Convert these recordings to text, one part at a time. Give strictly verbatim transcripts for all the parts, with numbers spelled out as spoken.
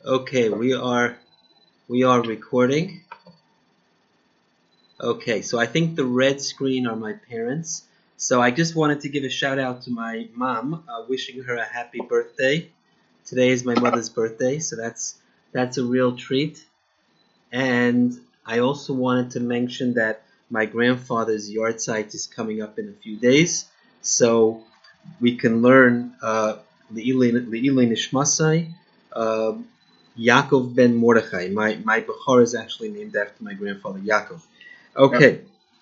Okay, we are we are recording. Okay, so I think the red screen are my parents. So I just wanted to give a shout out to my mom, uh, wishing her a happy birthday. Today is my mother's birthday, so that's that's a real treat. And I also wanted to mention that my grandfather's yard site is coming up in a few days, so we can learn uh, Le'ilei Nishmasai, uh, Yaakov ben Mordechai. My my Bechor is actually named after my grandfather Yaakov. Okay.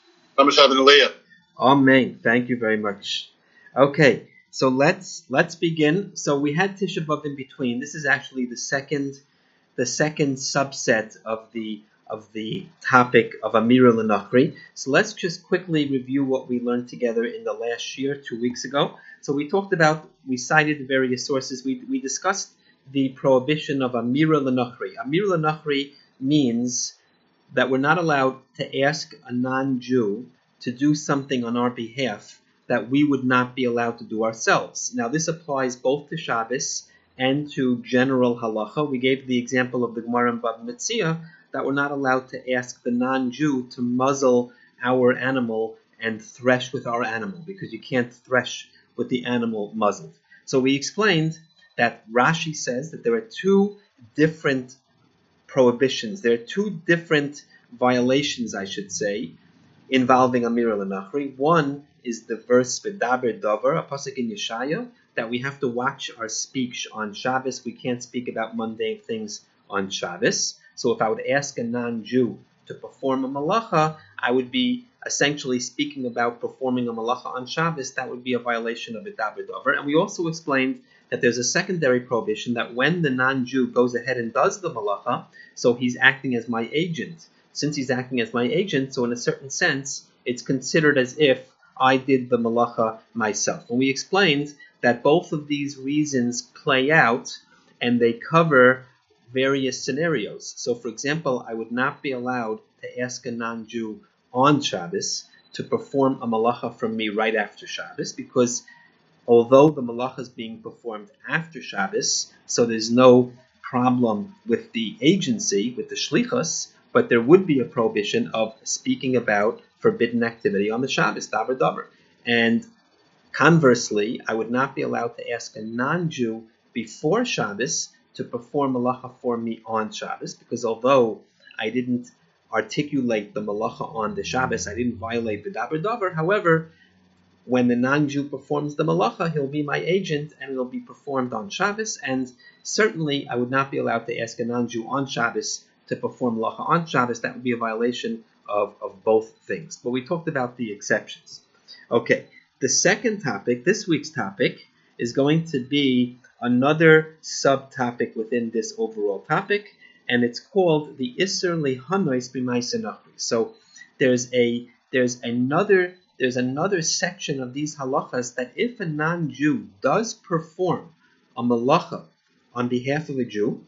Amen. Thank you very much. Okay, so let's let's begin. So we had Tisha B'av in between. This is actually the second the second subset of the of the topic of Amira L'Nachri. So let's just quickly review what we learned together in the last year, two weeks ago. So we talked about, we cited various sources. We we discussed the prohibition of Amira L'Nachri. Amira L'Nachri means that we're not allowed to ask a non-Jew to do something on our behalf that we would not be allowed to do ourselves. Now this applies both to Shabbos and to general halacha. We gave the example of the Gemara in Bava Metzia that we're not allowed to ask the non-Jew to muzzle our animal and thresh with our animal, because you can't thresh with the animal muzzled. So we explained that Rashi says that there are two different prohibitions. There are two different violations, I should say, involving Amira L'Nachri. One is the verse V'daber Dover, a pasuk in Yeshaya, that we have to watch our speech on Shabbos. We can't speak about mundane things on Shabbos. So if I would ask a non-Jew to perform a malacha, I would be essentially speaking about performing a malacha on Shabbos. That would be a violation of V'daber Dover. And we also explained that there's a secondary prohibition that when the non-Jew goes ahead and does the malacha, so he's acting as my agent. Since he's acting as my agent, so in a certain sense, it's considered as if I did the malacha myself. And we explained that both of these reasons play out and they cover various scenarios. So for example, I would not be allowed to ask a non-Jew on Shabbos to perform a malacha from me right after Shabbos, because although the malacha is being performed after Shabbos, so there's no problem with the agency, with the shlichus, but there would be a prohibition of speaking about forbidden activity on the Shabbos, davar davar. And conversely, I would not be allowed to ask a non-Jew before Shabbos to perform malacha for me on Shabbos, because although I didn't articulate the malacha on the Shabbos, I didn't violate the davar davar. However, when the non-Jew performs the malacha, he'll be my agent and it'll be performed on Shabbos. And certainly, I would not be allowed to ask a non-Jew on Shabbos to perform malacha on Shabbos. That would be a violation of, of both things. But we talked about the exceptions. Okay, the second topic, this week's topic, is going to be another subtopic within this overall topic, and it's called the Isser Lehanois B'Maaseh Nachri. So there's a there's another there's another section of these halachas that if a non-Jew does perform a malacha on behalf of a Jew,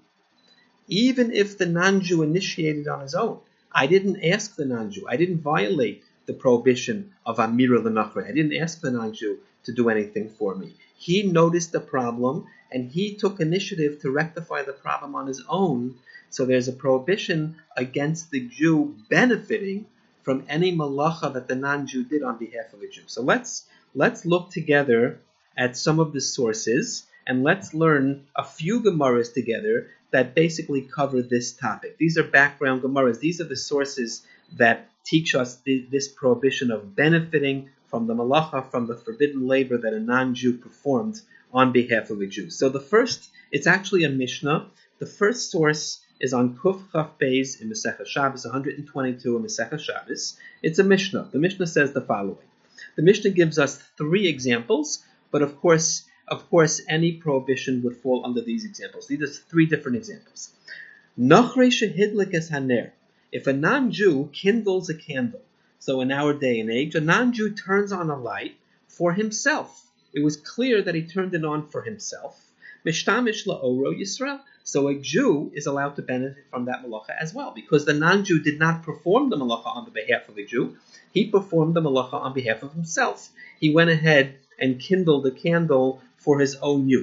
even if the non-Jew initiated on his own, I didn't ask the non-Jew, I didn't violate the prohibition of Amira L'Nachri, I didn't ask the non-Jew to do anything for me. He noticed the problem and he took initiative to rectify the problem on his own. So there's a prohibition against the Jew benefiting from any malacha that the non-Jew did on behalf of a Jew. So let's let's look together at some of the sources and let's learn a few Gemaras together that basically cover this topic. These are background Gemaras. These are the sources that teach us th- this prohibition of benefiting from the malacha, from the forbidden labor that a non-Jew performed on behalf of a Jew. So the first, it's actually a Mishnah. The first source is on Kuf Chaf Beis in Masechah Shabbos, one hundred twenty-two in Masechah Shabbos. It's a Mishnah. The Mishnah says the following. The Mishnah gives us three examples, but of course, of course, any prohibition would fall under these examples. These are three different examples. Nachrei shehidlik es haner. If a non-Jew kindles a candle, so in our day and age, a non-Jew turns on a light for himself. It was clear that he turned it on for himself. Mishtamish la'oro Yisrael. So a Jew is allowed to benefit from that malacha as well, because the non-Jew did not perform the malacha on the behalf of a Jew. He performed the malacha on behalf of himself. He went ahead and kindled a candle for his own use.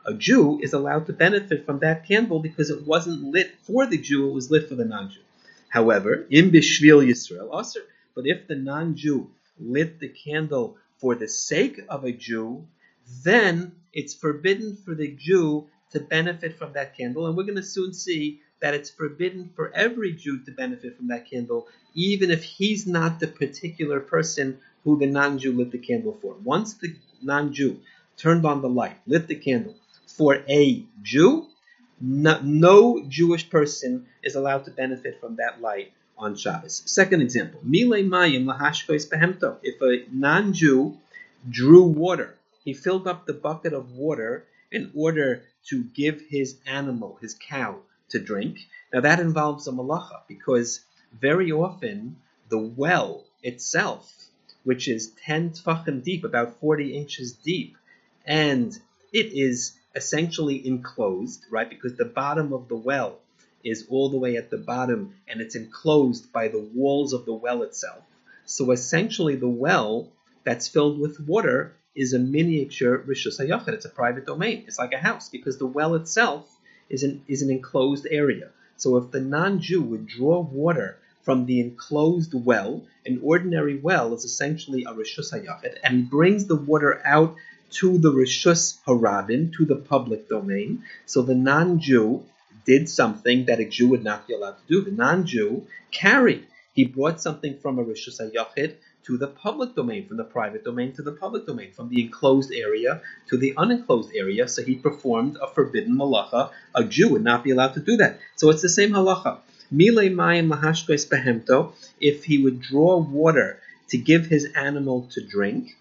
A Jew is allowed to benefit from that candle because it wasn't lit for the Jew, it was lit for the non-Jew. However, in Bishvil Yisrael, also, but if the non-Jew lit the candle for the sake of a Jew, then it's forbidden for the Jew to benefit from that candle. And we're going to soon see that it's forbidden for every Jew to benefit from that candle, even if he's not the particular person who the non-Jew lit the candle for. Once the non-Jew turned on the light, lit the candle for a Jew, no, no Jewish person is allowed to benefit from that light on Shabbos. Second example, Milei Mayim lahashkois behemto. If a non-Jew drew water, he filled up the bucket of water in order to give his animal, his cow, to drink. Now that involves a malacha, because very often the well itself, which is ten tfachim deep, about forty inches deep, and it is essentially enclosed, right? Because the bottom of the well is all the way at the bottom, and it's enclosed by the walls of the well itself. So essentially the well that's filled with water is a miniature Rishus HaYachid. It's a private domain. It's like a house, because the well itself is an, is an enclosed area. So if the non-Jew would draw water from the enclosed well, an ordinary well is essentially a Rishus HaYachid, and he brings the water out to the Rishus HaRabim, to the public domain. So the non-Jew did something that a Jew would not be allowed to do. The non-Jew carried. He brought something from a Rishus HaYachid to the public domain, from the private domain to the public domain, from the enclosed area to the unenclosed area. So he performed a forbidden malacha. A Jew would not be allowed to do that. So it's the same halacha. Milei mayim lahashkois behemto. If he would draw water to give his animal to drink,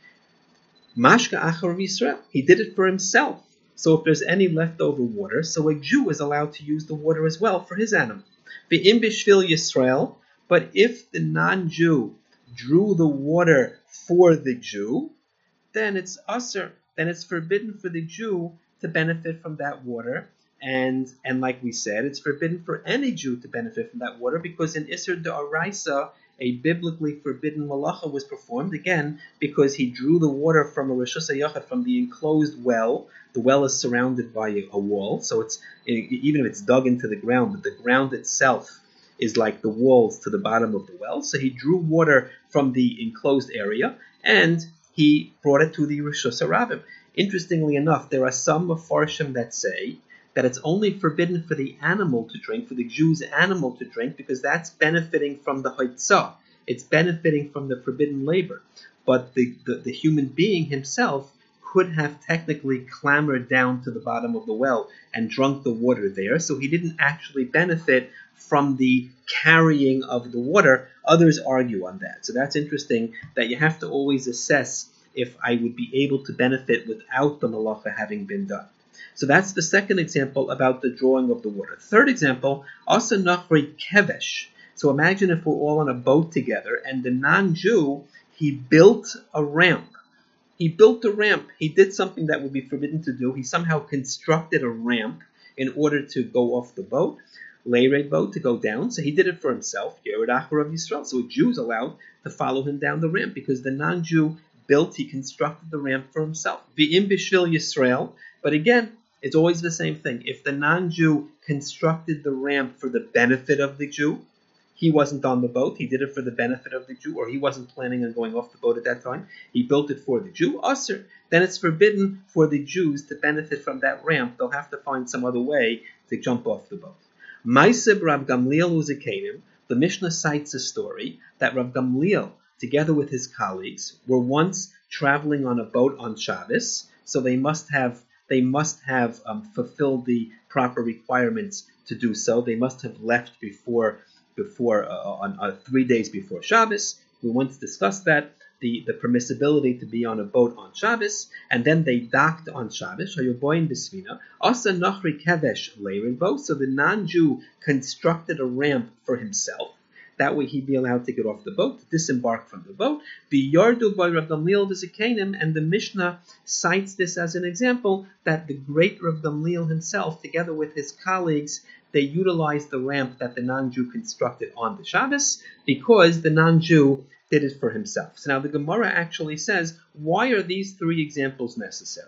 mashka achar Yisrael. He did it for himself. So if there's any leftover water, so a Jew is allowed to use the water as well for his animal. Ve'im bishvil Yisrael. But if the non-Jew drew the water for the Jew, then it's usher. Then it's forbidden for the Jew to benefit from that water. And and like we said, it's forbidden for any Jew to benefit from that water, because in Isser D'Oraisa, a biblically forbidden malacha was performed, again, because he drew the water from a Rishus HaYachid, from the enclosed well. The well is surrounded by a, a wall, so it's even if it's dug into the ground, but the ground itself is like the walls to the bottom of the well. So he drew water from the enclosed area, and he brought it to the Rishus HaRabim. Interestingly enough, there are some Mefarshim that say that it's only forbidden for the animal to drink, for the Jew's animal to drink, because that's benefiting from the Haitzah. It's benefiting from the forbidden labor. But the, the, the human being himself could have technically clambered down to the bottom of the well and drunk the water there, so he didn't actually benefit from the carrying of the water. Others argue on that. So that's interesting, that you have to always assess if I would be able to benefit without the malacha having been done. So that's the second example about the drawing of the water. Third example, asa nachri kevesh. So imagine if we're all on a boat together, and the non-Jew, he built a ramp. He built a ramp. He did something that would be forbidden to do. He somehow constructed a ramp in order to go off the boat, Leirei boat, to go down. So he did it for himself, Yered Achar of Yisrael. So a Jew is allowed to follow him down the ramp, because the non-Jew built, he constructed the ramp for himself. V'im bishvil Yisrael. But again, it's always the same thing. If the non-Jew constructed the ramp for the benefit of the Jew, he wasn't on the boat, he did it for the benefit of the Jew, or he wasn't planning on going off the boat at that time, he built it for the Jew, usher, then it's forbidden for the Jews to benefit from that ramp. They'll have to find some other way to jump off the boat. Ma'aseh Rav Gamliel Uzikenim, the Mishnah cites a story that Rav Gamliel, together with his colleagues, were once traveling on a boat on Shabbos, so they must have They must have um, fulfilled the proper requirements to do so. They must have left before, before uh, on uh, three days before Shabbos. We once discussed that, the, the permissibility to be on a boat on Shabbos, and then they docked on Shabbos. Hayoboyin b'svina asa nachri kevesh leirin bo. So the non-Jew constructed a ramp for himself. That way he'd be allowed to get off the boat, to disembark from the boat. V'yardu by Rav Gamliel v'zikenim, and the Mishnah cites this as an example that the great Rav Gamliel himself, together with his colleagues, they utilized the ramp that the non-Jew constructed on the Shabbos, because the non-Jew did it for himself. So now the Gemara actually says, why are these three examples necessary?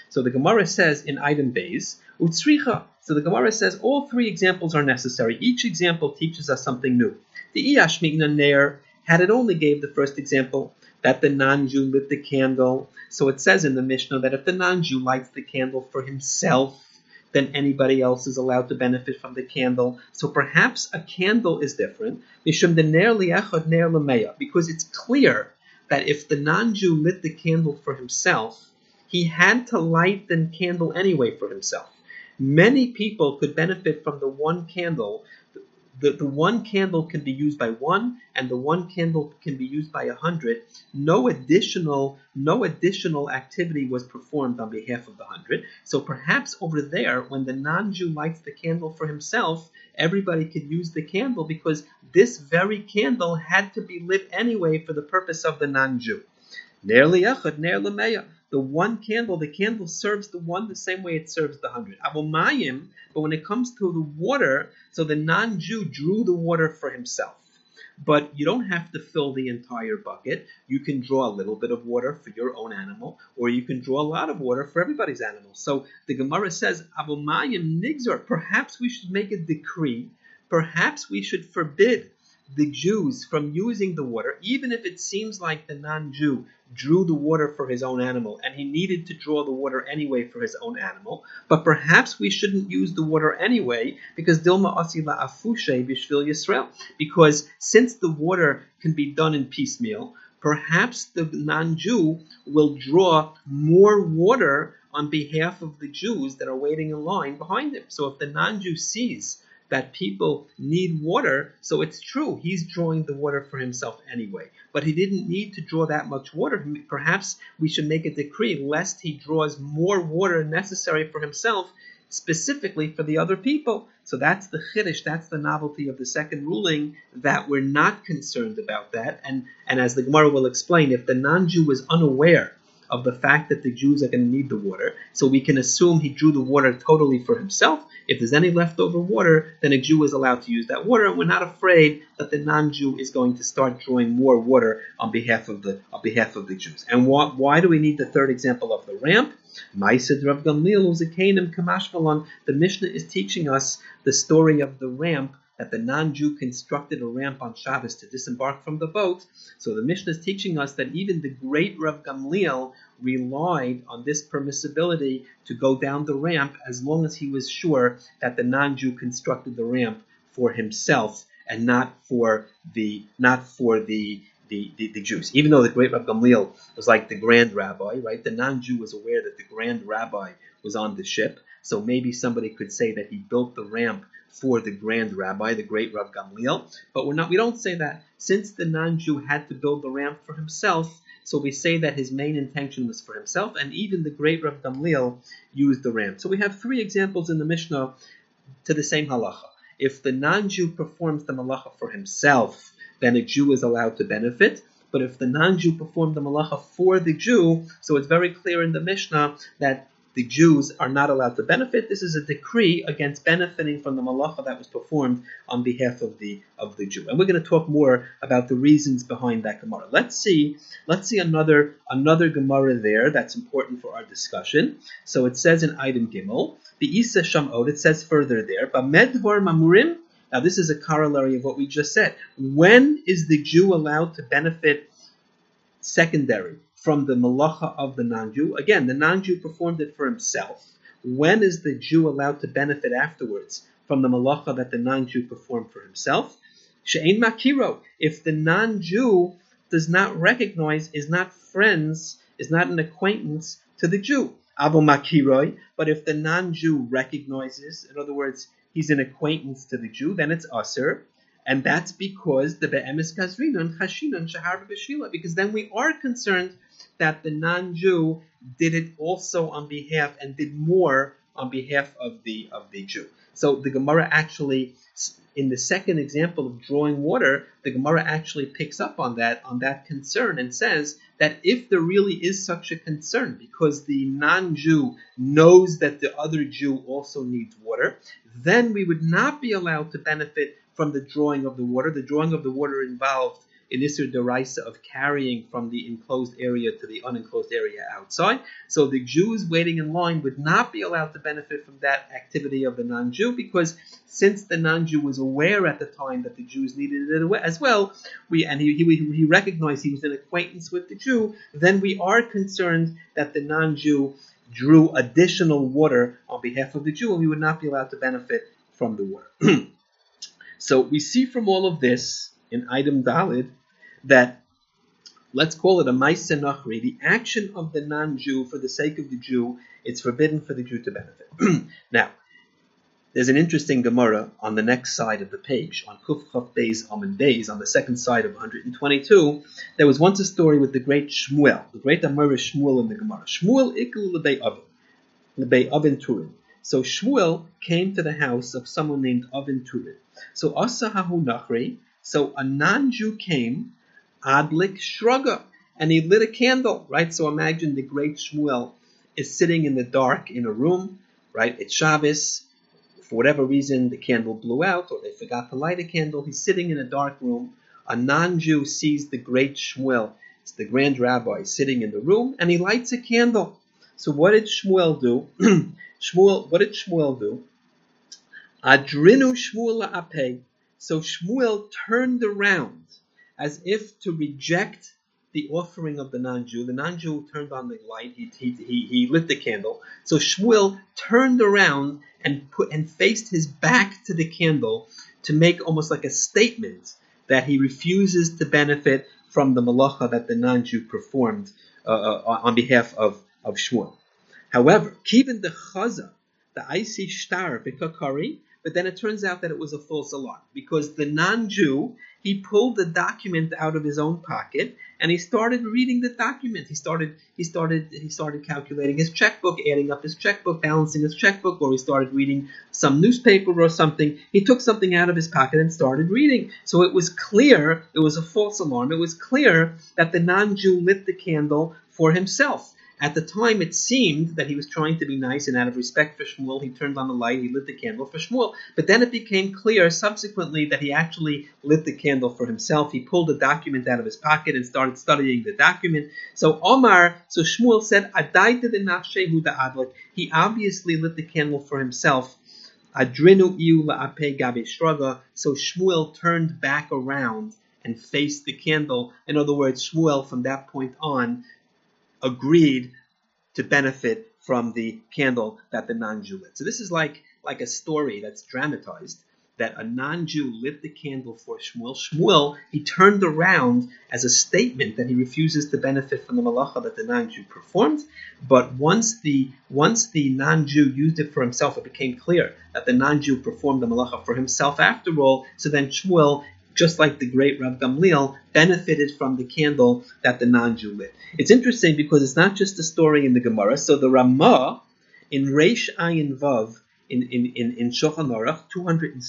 So the Gemara says in item Beis, Utsricha. So the Gemara says all three examples are necessary. Each example teaches us something new. The Iyashmi'na Ner, had it only gave the first example, that the non-Jew lit the candle. So it says in the Mishnah that if the non-Jew lights the candle for himself, then anybody else is allowed to benefit from the candle. So perhaps a candle is different, Mishum de ner li'echad ner l'meya, because it's clear that if the non-Jew lit the candle for himself, he had to light the candle anyway for himself. Many people could benefit from the one candle. The, the one candle can be used by one, and the one candle can be used by a hundred. No additional, no additional activity was performed on behalf of the hundred. So perhaps over there, when the non-Jew lights the candle for himself, everybody could use the candle because this very candle had to be lit anyway for the purpose of the non-Jew. Ner li'echad, ner l'meya. The one candle, the candle serves the one the same way it serves the hundred. Avomayim, but when it comes to the water, so the non-Jew drew the water for himself. But you don't have to fill the entire bucket. You can draw a little bit of water for your own animal, or you can draw a lot of water for everybody's animal. So the Gemara says, Avomayim nigzor, perhaps we should make a decree, perhaps we should forbid the Jews from using the water, even if it seems like the non-Jew drew the water for his own animal and he needed to draw the water anyway for his own animal. But perhaps we shouldn't use the water anyway because Dilma Asila Afushe Bishvil Yisrael. Because since the water can be done in piecemeal, perhaps the non-Jew will draw more water on behalf of the Jews that are waiting in line behind him. So if the non-Jew sees that people need water, so it's true, he's drawing the water for himself anyway. But he didn't need to draw that much water. Perhaps we should make a decree lest he draws more water necessary for himself, specifically for the other people. So that's the chiddush, that's the novelty of the second ruling, that we're not concerned about that. And, and as the Gemara will explain, if the non-Jew was unaware of the fact that the Jews are going to need the water, so we can assume he drew the water totally for himself. If there's any leftover water, then a Jew is allowed to use that water, and we're not afraid that the non-Jew is going to start drawing more water on behalf of the on behalf of the Jews. And why, why do we need the third example of the ramp? Ma'aseh Rav Gamliel Zekanim Kamashmalon. The Mishnah is teaching us the story of the ramp, that the non-Jew constructed a ramp on Shabbos to disembark from the boat. So the Mishnah is teaching us that even the great Rav Gamliel relied on this permissibility to go down the ramp as long as he was sure that the non-Jew constructed the ramp for himself and not for the not for the the, the, the Jews. Even though the great Rav Gamliel was like the grand rabbi, right? The non-Jew was aware that the grand rabbi was on the ship. So maybe somebody could say that he built the ramp for the grand rabbi, the great Rav Gamliel, but we're not. We don't say that. Since the non-Jew had to build the ramp for himself, so we say that his main intention was for himself, and even the great Rav Gamliel used the ramp. So we have three examples in the Mishnah to the same halacha. If the non-Jew performs the malacha for himself, then a Jew is allowed to benefit. But if the non-Jew performed the malacha for the Jew, so it's very clear in the Mishnah that the Jews are not allowed to benefit. This is a decree against benefiting from the malacha that was performed on behalf of the of the Jew. And we're going to talk more about the reasons behind that Gemara. Let's see, let's see another another Gemara there that's important for our discussion. So it says in item Gimel, the Isa Shamot, it says further there, Bamedvar Mamurim. Now this is a corollary of what we just said. When is the Jew allowed to benefit secondary from the malacha of the non-Jew? Again, the non-Jew performed it for himself. When is the Jew allowed to benefit afterwards from the malacha that the non-Jew performed for himself? She'ein makiro. If the non-Jew does not recognize, is not friends, is not an acquaintance to the Jew. Avo makiroi. But if the non-Jew recognizes, in other words, he's an acquaintance to the Jew, then it's aser. And that's because the be'emes gazrinon chashinon shahar b'shvila, because then we are concerned that the non-Jew did it also on behalf and did more on behalf of the of the Jew. So the Gemara actually, in the second example of drawing water, the Gemara actually picks up on that on that concern and says that if there really is such a concern, because the non-Jew knows that the other Jew also needs water, then we would not be allowed to benefit from the drawing of the water. The drawing of the water involved an Isser Deraisa of carrying from the enclosed area to the unenclosed area outside. So the Jews waiting in line would not be allowed to benefit from that activity of the non-Jew, because since the non-Jew was aware at the time that the Jews needed it as well, we and he, he, he recognized he was in acquaintance with the Jew, then we are concerned that the non-Jew drew additional water on behalf of the Jew, and we would not be allowed to benefit from the water. So we see from all of this in item Dalid that, let's call it a Maaseh Nachri, the action of the non-Jew for the sake of the Jew, it's forbidden for the Jew to benefit. Now, there's an interesting Gemara on the next side of the page, on Kuf Chav Beis Amud Beis, on the second side of one hundred twenty-two. There was once a story with the great Shmuel, the great Amora Shmuel in the Gemara. Shmuel ikul lebei Avin, lebei Avin Turin. So Shmuel came to the house of someone named Avin Turin. So Asa Hahu Nachri, so a non-Jew came, Adlik Shraga, and he lit a candle, right? So imagine the great Shmuel is sitting in the dark in a room, right? It's Shabbos. For whatever reason, the candle blew out, or they forgot to light a candle. He's sitting in a dark room. A non-Jew sees the great Shmuel, it's the grand rabbi, sitting in the room, and he lights a candle. So what did Shmuel do? Shmuel, what did Shmuel do? Adrinu Shmuel la'apeh. So Shmuel turned around as if to reject the offering of the non-Jew. The non-Jew turned on the light. He, he, he, he lit the candle. So Shmuel turned around and put and faced his back to the candle to make almost like a statement that he refuses to benefit from the malacha that the non-Jew performed uh, uh, on behalf of, of Shmuel. However, Kivin the Chaza, the icy shtar v'kakari, but then it turns out that it was a false alarm, because the non-Jew, he pulled the document out of his own pocket and he started reading the document. He started, he started, he started calculating his checkbook, adding up his checkbook, balancing his checkbook, or he started reading some newspaper or something. He took something out of his pocket and started reading. So it was clear, it was a false alarm. It was clear that the non-Jew lit the candle for himself. At the time, it seemed that he was trying to be nice, and out of respect for Shmuel, he turned on the light, he lit the candle for Shmuel. But then it became clear subsequently that he actually lit the candle for himself. He pulled a document out of his pocket and started studying the document. So Omar, so Shmuel said, Adai the nafshehu da'adlik. He obviously lit the candle for himself. Adrinu iu la'apeh gabe shraga. So Shmuel turned back around and faced the candle. In other words, Shmuel, from that point on, agreed to benefit from the candle that the non-Jew lit. So this is like, like a story that's dramatized, that a non-Jew lit the candle for Shmuel. Shmuel, he turned around as a statement that he refuses to benefit from the malacha that the non-Jew performed. But once the once the non-Jew used it for himself, it became clear that the non-Jew performed the malacha for himself after all. So then Shmuel, just like the great Rav Gamliel, benefited from the candle that the non-Jew lit. It's interesting because it's not just a story in the Gemara. So the Ramah in Reish Ayin Vav in in in, in Shulchan Aruch two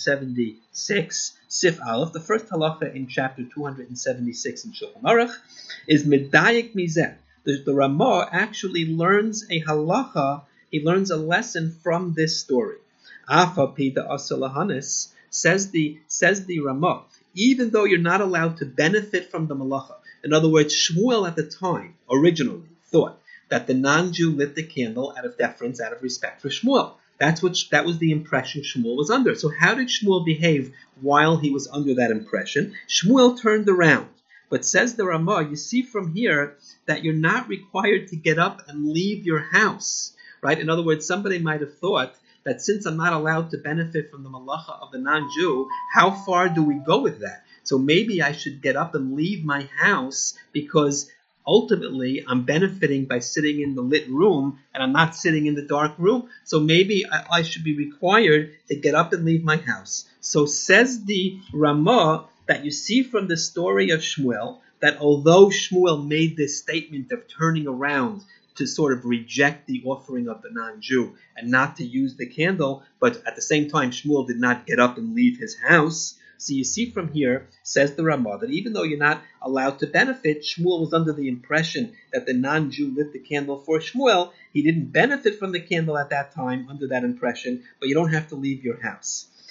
seventy-six Sif Aleph, the first halacha in chapter two seventy-six in Shulchan Aruch, is Medayik Mizeh. The, the Ramah actually learns a halacha. He learns a lesson from this story. Afa Pida Asalahanis, says the says the Ramah, even though you're not allowed to benefit from the malacha. In other words, Shmuel at the time originally thought that the non-Jew lit the candle out of deference, out of respect for Shmuel. That's what that was the impression Shmuel was under. So how did Shmuel behave while he was under that impression? Shmuel turned around. But says the Ramah, you see from here that you're not required to get up and leave your house, right? In other words, somebody might have thought that since I'm not allowed to benefit from the malacha of the non-Jew, how far do we go with that? So maybe I should get up and leave my house, because ultimately I'm benefiting by sitting in the lit room and I'm not sitting in the dark room. So maybe I, I should be required to get up and leave my house. So says the Ramah that you see from the story of Shmuel that although Shmuel made this statement of turning around to sort of reject the offering of the non-Jew and not to use the candle, but at the same time Shmuel did not get up and leave his house. So you see from here, says the Ramah, that even though you're not allowed to benefit, Shmuel was under the impression that the non-Jew lit the candle for Shmuel. He didn't benefit from the candle at that time under that impression, but you don't have to leave your house.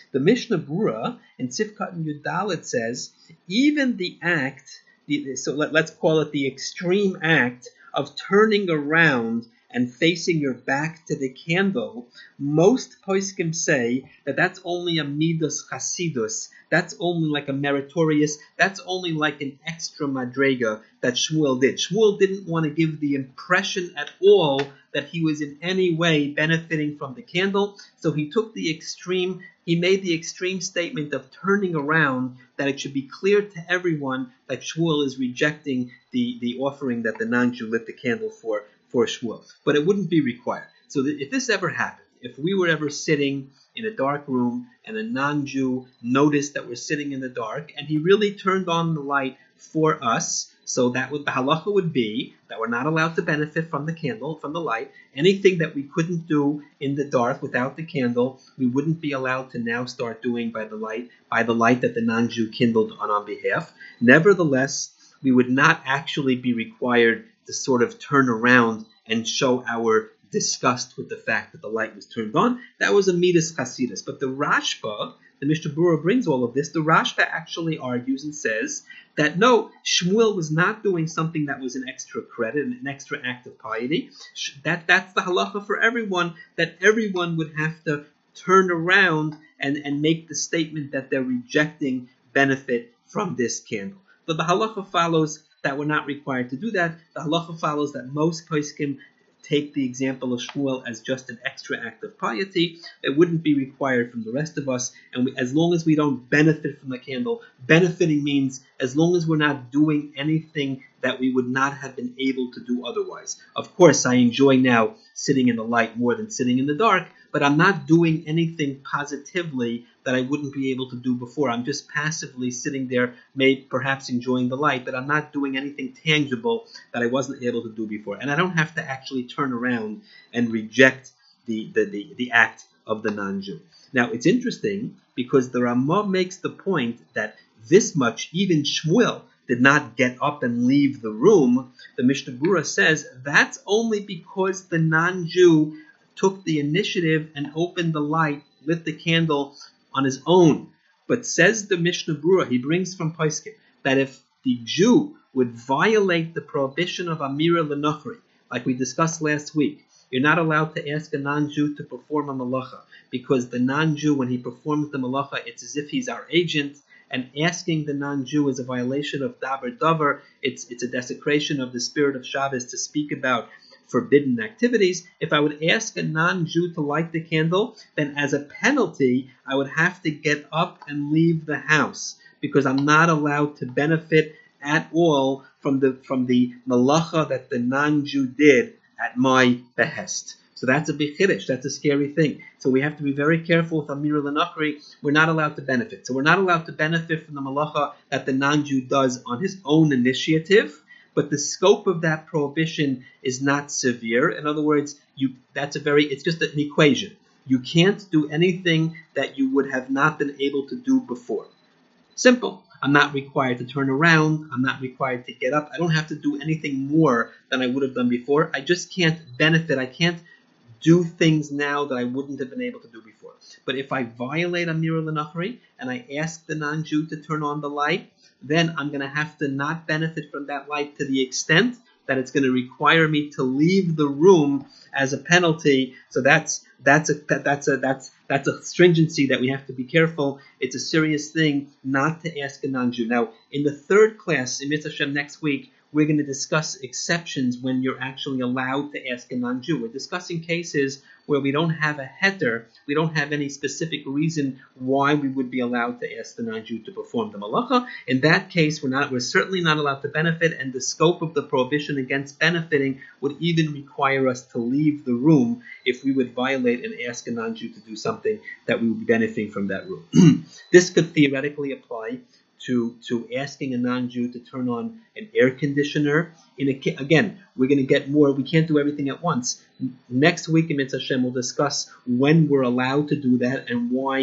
The Mishnah Berurah in Sifkat and Yudalit says, even the act, the, so let, let's call it the extreme act of turning around and facing your back to the candle, most poskim say that that's only a midas chasidus, that's only like a meritorious, that's only like an extra madrega that Shmuel did. Shmuel didn't want to give the impression at all that he was in any way benefiting from the candle, so he took the extreme, he made the extreme statement of turning around, that it should be clear to everyone that Shmuel is rejecting the, the offering that the non-Jew lit the candle for, for Shmuel. But it wouldn't be required. So that if this ever happened, if we were ever sitting in a dark room and a non-Jew noticed that we're sitting in the dark and he really turned on the light for us, so that would, the halacha would be that we're not allowed to benefit from the candle, from the light. Anything that we couldn't do in the dark without the candle, we wouldn't be allowed to now start doing by the light, by the light that the non-Jew kindled on our behalf. Nevertheless, we would not actually be required to sort of turn around and show our disgust with the fact that the light was turned on. That was a midas chasidus. But the Rashba, the Mishnah Berurah brings all of this, the Rashba actually argues and says that no, Shmuel was not doing something that was an extra credit, an extra act of piety. That, that's the halacha for everyone, that everyone would have to turn around and, and make the statement that they're rejecting benefit from this candle. But the halacha follows that we're not required to do that. The halacha follows that most poskim take the example of Shmuel as just an extra act of piety. It wouldn't be required from the rest of us, and we, as long as we don't benefit from the candle, benefiting means as long as we're not doing anything that we would not have been able to do otherwise. Of course, I enjoy now sitting in the light more than sitting in the dark, but I'm not doing anything positively that I wouldn't be able to do before. I'm just passively sitting there, maybe perhaps enjoying the light, but I'm not doing anything tangible that I wasn't able to do before. And I don't have to actually turn around and reject the, the, the, the act of the non-Jew. Now, it's interesting because the Ramah makes the point that this much, even Shmuel did not get up and leave the room. The Mishnah Berurah says that's only because the non-Jew took the initiative and opened the light, lit the candle on his own. But says the Mishnah Berurah, he brings from Poskim, that if the Jew would violate the prohibition of Amira L'Nochri, like we discussed last week, you're not allowed to ask a non-Jew to perform a malacha, because the non-Jew, when he performs the malacha, it's as if he's our agent, and asking the non-Jew is a violation of Daber Davar. It's, it's a desecration of the spirit of Shabbos to speak about forbidden activities. If I would ask a non-Jew to light the candle, then as a penalty, I would have to get up and leave the house, because I'm not allowed to benefit at all from the from the malacha that the non-Jew did at my behest. So that's a big chiddush. That's a scary thing. So we have to be very careful with Amira L'Nochri. We're not allowed to benefit. So we're not allowed to benefit from the malacha that the non-Jew does on his own initiative. But the scope of that prohibition is not severe. In other words, you that's a very it's just an equation. You can't do anything that you would have not been able to do before. Simple. I'm not required to turn around. I'm not required to get up. I don't have to do anything more than I would have done before. I just can't benefit. I can't do things now that I wouldn't have been able to do before. But if I violate Amira L'Nochri and I ask the non-Jew to turn on the light, then I'm going to have to not benefit from that light to the extent that it's going to require me to leave the room as a penalty. So that's that's a that's a that's that's a stringency that we have to be careful. It's a serious thing not to ask a non-Jew. Now, in the third class, in Mitzvah Hashem next week, we're going to discuss exceptions when you're actually allowed to ask a non-Jew. We're discussing cases where we don't have a heter, we don't have any specific reason why we would be allowed to ask the non-Jew to perform the malacha. In that case, we're not, we're certainly not allowed to benefit, and the scope of the prohibition against benefiting would even require us to leave the room if we would violate and ask a non-Jew to do something that we would be benefiting from that room. This could theoretically apply to to asking a non-Jew to turn on an air conditioner. In a, again, we're going to get more. We can't do everything at once. Next week in Mitzvah Hashem, we'll discuss when we're allowed to do that and why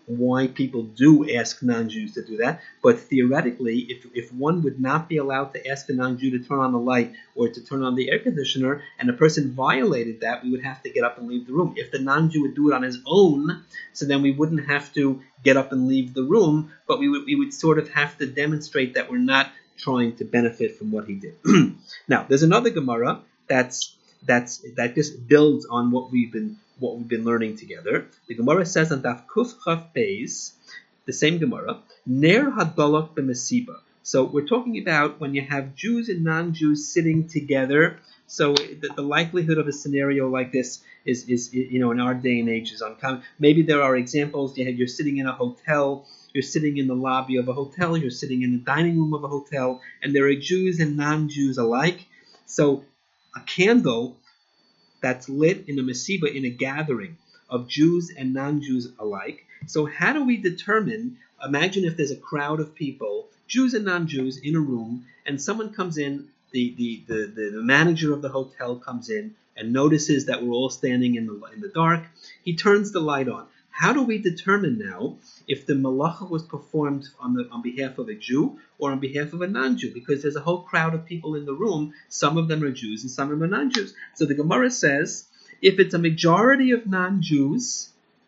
why people do ask non-Jews to do that, but theoretically, if, if one would not be allowed to ask a non-Jew to turn on the light or to turn on the air conditioner, and a person violated that, we would have to get up and leave the room. If the non-Jew would do it on his own, so then we wouldn't have to get up and leave the room, but we would, we would sort of have to demonstrate that we're not trying to benefit from what he did. Now, there's another Gemara that's that's that just builds on what we've been what we've been learning together. The Gemara says on Daf Kuf Chaf Beis, the same Gemara, Ner Hadolak b'Mesiba. So we're talking about when you have Jews and non-Jews sitting together. So the, the likelihood of a scenario like this is, is, you know, in our day and age is uncommon. Maybe there are examples. You have, you're sitting in a hotel. You're sitting in the lobby of a hotel. You're sitting in the dining room of a hotel, and there are Jews and non-Jews alike. So a candle that's lit in a mesiba, in a gathering of Jews and non-Jews alike. So how do we determine, imagine if there's a crowd of people, Jews and non-Jews, in a room, and someone comes in, the, the, the, the, the manager of the hotel comes in and notices that we're all standing in the, in the dark. He turns the light on. How do we determine now if the malacha was performed on the on behalf of a Jew or on behalf of a non-Jew? Because there's a whole crowd of people in the room. Some of them are Jews and some of them are non-Jews. So the Gemara says, if it's a majority of non-Jews,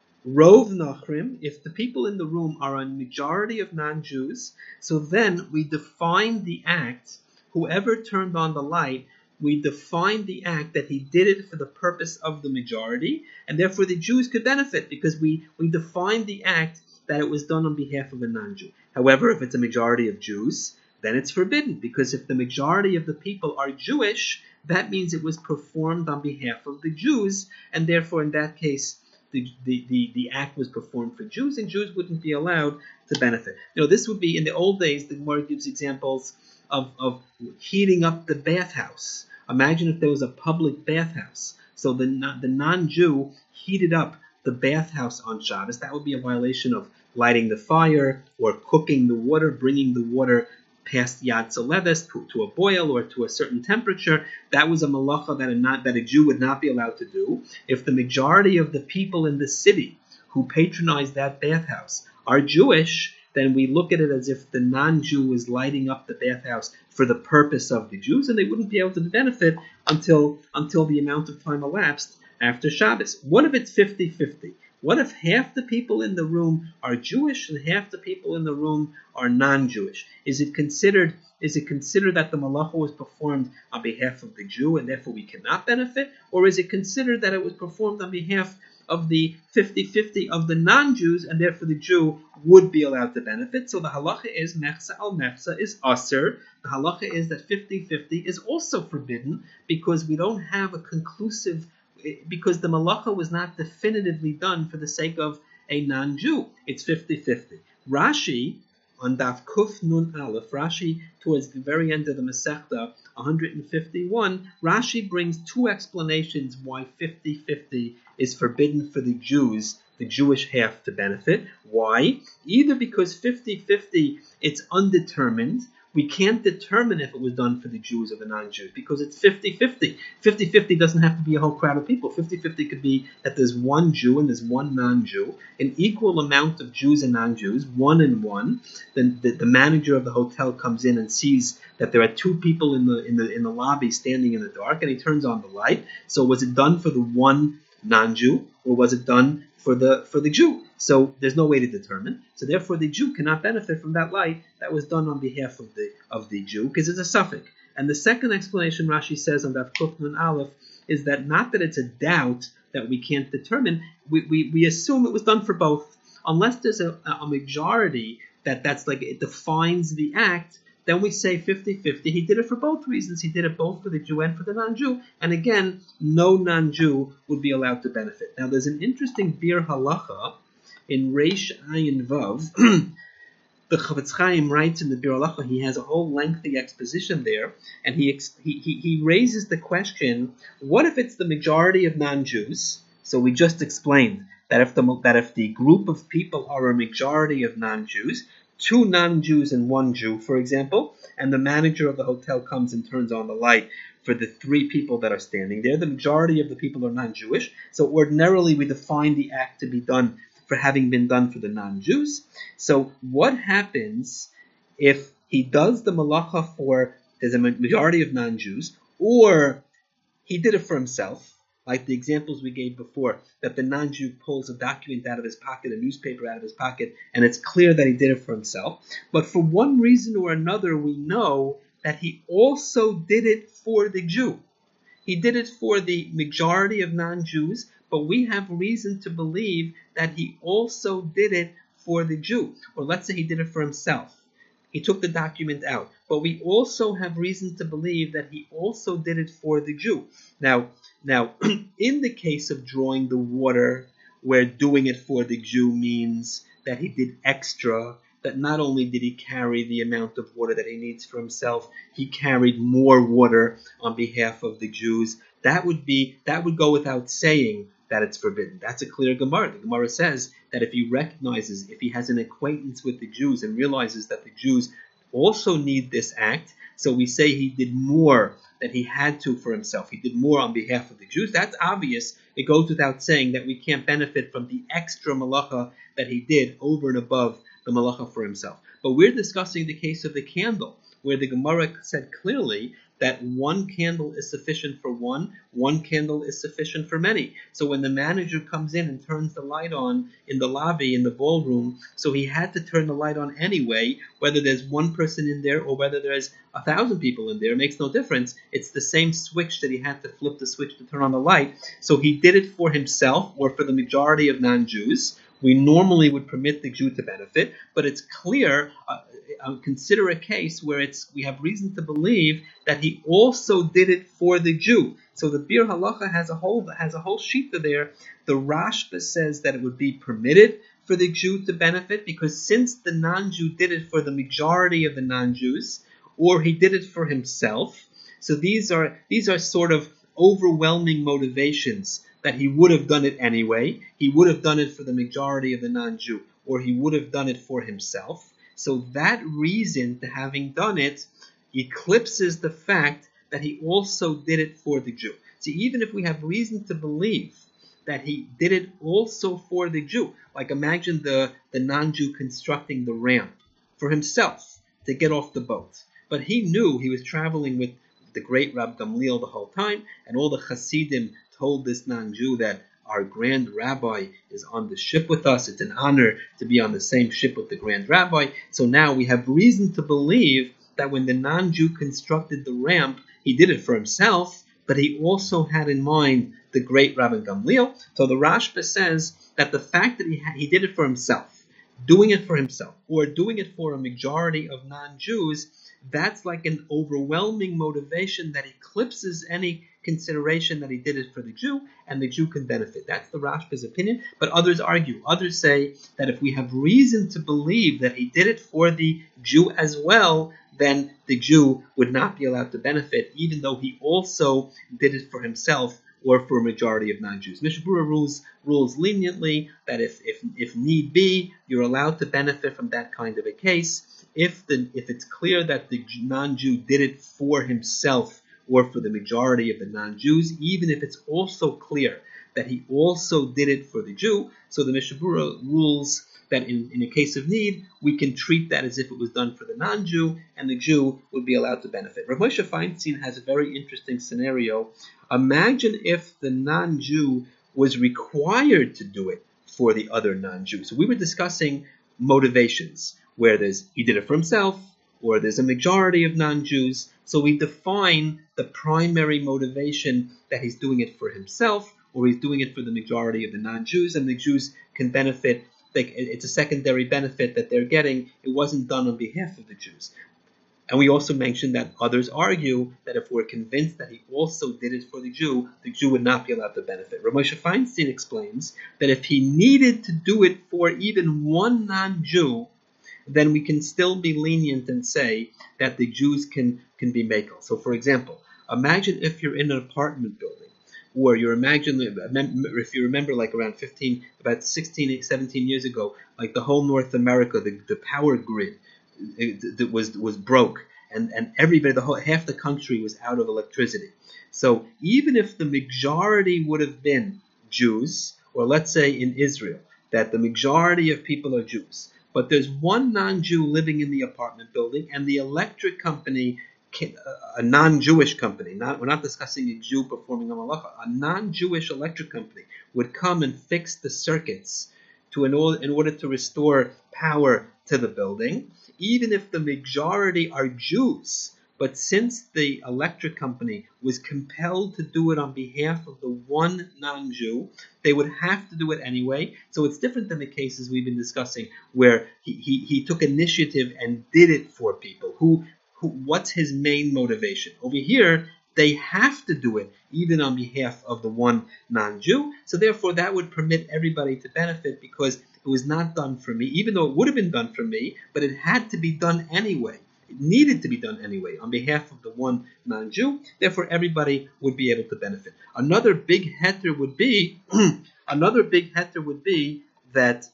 Rov Nachrim, if the people in the room are a majority of non-Jews, so then we define the act, whoever turned on the light, we define the act that he did it for the purpose of the majority, and therefore the Jews could benefit because we, we defined the act that it was done on behalf of a non-Jew. However, if it's a majority of Jews, then it's forbidden, because if the majority of the people are Jewish, that means it was performed on behalf of the Jews, and therefore in that case, the, the, the, the act was performed for Jews, and Jews wouldn't be allowed to benefit. You know, this would be, in the old days, the Gemara gives examples of, of heating up the bathhouse. Imagine if there was a public bathhouse. So the, the non-Jew heated up the bathhouse on Shabbos. That would be a violation of lighting the fire or cooking the water, bringing the water past Yad Soleves to, to a boil or to a certain temperature. That was a malacha that a, not, that a Jew would not be allowed to do. If the majority of the people in the city who patronize that bathhouse are Jewish, then we look at it as if the non-Jew is lighting up the bathhouse for the purpose of the Jews, and they wouldn't be able to benefit until until the amount of time elapsed after Shabbos. What if it's fifty-fifty? What if half the people in the room are Jewish and half the people in the room are non-Jewish? Is it considered is it considered that the malacha was performed on behalf of the Jew and therefore we cannot benefit? Or is it considered that it was performed on behalf of the fifty-fifty of the non-Jews, and therefore the Jew would be allowed to benefit? So the halacha is mechsa al mechsa is aser. The halacha is that fifty-fifty is also forbidden because we don't have a conclusive, because the malacha was not definitively done for the sake of a non-Jew. It's fifty-fifty. Rashi, on Daf Kuf Nun Aleph, Rashi, towards the very end of the Masechta, one fifty-one, Rashi brings two explanations why fifty-fifty is forbidden for the Jews, the Jewish half, to benefit. Why? Either because fifty-fifty, it's undetermined. We can't determine if it was done for the Jews or the non-Jews because it's fifty-fifty. fifty-fifty doesn't have to be a whole crowd of people. fifty-fifty could be that there's one Jew and there's one non-Jew, an equal amount of Jews and non-Jews, one and one. Then the, the manager of the hotel comes in and sees that there are two people in the in the in the lobby standing in the dark, and he turns on the light. So was it done for the one non-Jew or was it done for the for the Jew? So there's no way to determine. So therefore the Jew cannot benefit from that light that was done on behalf of the of the Jew because it's a suffix. And the second explanation Rashi says on Daf Kuf Nun Aleph is that not that it's a doubt that we can't determine, we, we, we assume it was done for both. Unless there's a, a majority that that's like it defines the act, then we say fifty-fifty. He did it for both reasons. He did it both for the Jew and for the non-Jew. And again, no non-Jew would be allowed to benefit. Now there's an interesting Bir Halacha in Reish Ayin Vav. The Chavetz Chaim writes in the Bir Halacha, he has a whole lengthy exposition there, and he, he, he raises the question, what if it's the majority of non-Jews? So we just explained that if the that if the group of people are a majority of non-Jews, two non-Jews and one Jew, for example, and the manager of the hotel comes and turns on the light for the three people that are standing there. The majority of the people are non-Jewish, so ordinarily we define the act to be done for having been done for the non-Jews. So what happens if he does the malacha for, there's a majority of non-Jews, or he did it for himself, like the examples we gave before, that the non-Jew pulls a document out of his pocket, a newspaper out of his pocket, and it's clear that he did it for himself. But for one reason or another, we know that he also did it for the Jew. He did it for the majority of non-Jews, but we have reason to believe that he also did it for the Jew. Or let's say he did it for himself. He took the document out. But we also have reason to believe that he also did it for the Jew. Now, now in the case of drawing the water, where doing it for the Jew means that he did extra, that not only did he carry the amount of water that he needs for himself, he carried more water on behalf of the Jews. That would be that would go without saying that it's forbidden. That's a clear Gemara. The Gemara says that if he recognizes, if he has an acquaintance with the Jews and realizes that the Jews also need this act, so we say he did more than he had to for himself. He did more on behalf of the Jews. That's obvious. It goes without saying that we can't benefit from the extra malacha that he did over and above the malacha for himself. But we're discussing the case of the candle, where the Gemara said clearly that one candle is sufficient for one, one candle is sufficient for many. So when the manager comes in and turns the light on in the lobby, in the ballroom, so he had to turn the light on anyway, whether there's one person in there or whether there's a thousand people in there, it makes no difference. It's the same switch that he had to flip the switch to turn on the light. So he did it for himself or for the majority of non-Jews. We normally would permit the Jew to benefit, but it's clear, uh, uh, consider a case where it's we have reason to believe that he also did it for the Jew. So the Bir Halacha has a whole has a whole shita there. The Rashba says that it would be permitted for the Jew to benefit, because since the non-Jew did it for the majority of the non-Jews, or he did it for himself, so these are these are sort of overwhelming motivations that he would have done it anyway. He would have done it for the majority of the non-Jew, or he would have done it for himself. So that reason to having done it eclipses the fact that he also did it for the Jew. So even if we have reason to believe that he did it also for the Jew, like imagine the, the non-Jew constructing the ramp for himself to get off the boat. But he knew he was traveling with the great Rab Gamliel the whole time, and all the Hasidim told this non-Jew that our grand rabbi is on the ship with us. It's an honor to be on the same ship with the grand rabbi. So now we have reason to believe that when the non-Jew constructed the ramp, he did it for himself, but he also had in mind the great Rabbi Gamliel. So the Rashba says that the fact that he ha- he did it for himself, doing it for himself, or doing it for a majority of non-Jews, that's like an overwhelming motivation that eclipses any consideration that he did it for the Jew, and the Jew can benefit. That's the Rashba's opinion, but others argue. Others say that if we have reason to believe that he did it for the Jew as well, then the Jew would not be allowed to benefit, even though he also did it for himself or for a majority of non-Jews. Mishnah Berurah rules rules leniently that if, if if need be, you're allowed to benefit from that kind of a case. If the if it's clear that the non-Jew did it for himself or for the majority of the non-Jews, even if it's also clear that he also did it for the Jew, so the Mishnah Berurah rules that in, in a case of need, we can treat that as if it was done for the non-Jew, and the Jew would be allowed to benefit. Rav Moshe Feinstein has a very interesting scenario. Imagine if the non-Jew was required to do it for the other non-Jew. So we were discussing motivations, where there's he did it for himself, or there's a majority of non-Jews. So we define the primary motivation that he's doing it for himself, or he's doing it for the majority of the non-Jews, and the Jews can benefit. It's a secondary benefit that they're getting. It wasn't done on behalf of the Jews. And we also mentioned that others argue that if we're convinced that he also did it for the Jew, the Jew would not be allowed to benefit. Rav Moshe Feinstein explains that if he needed to do it for even one non-Jew, then we can still be lenient and say that the Jews can, can be makel. So for example, imagine if you're in an apartment building, or you imagine, if you remember, like around fifteen, about sixteen, seventeen years ago, like the whole North America, the, the power grid it, it was was broke, and, and everybody, the whole half the country was out of electricity. So even if the majority would have been Jews, or let's say in Israel, that the majority of people are Jews, but there's one non-Jew living in the apartment building, and the electric company, a non-Jewish company, not, we're not discussing a Jew performing a malacha, a non-Jewish electric company would come and fix the circuits to in order, in order to restore power to the building, even if the majority are Jews. But since the electric company was compelled to do it on behalf of the one non-Jew, they would have to do it anyway. So it's different than the cases we've been discussing where he, he, he took initiative and did it for people. Who, who, what's his main motivation? Over here, they have to do it even on behalf of the one non-Jew. So therefore, that would permit everybody to benefit because it was not done for me, even though it would have been done for me, but it had to be done anyway. It needed to be done anyway on behalf of the one non-Jew. Therefore, everybody would be able to benefit. Another big heter would be, another big heter would be that,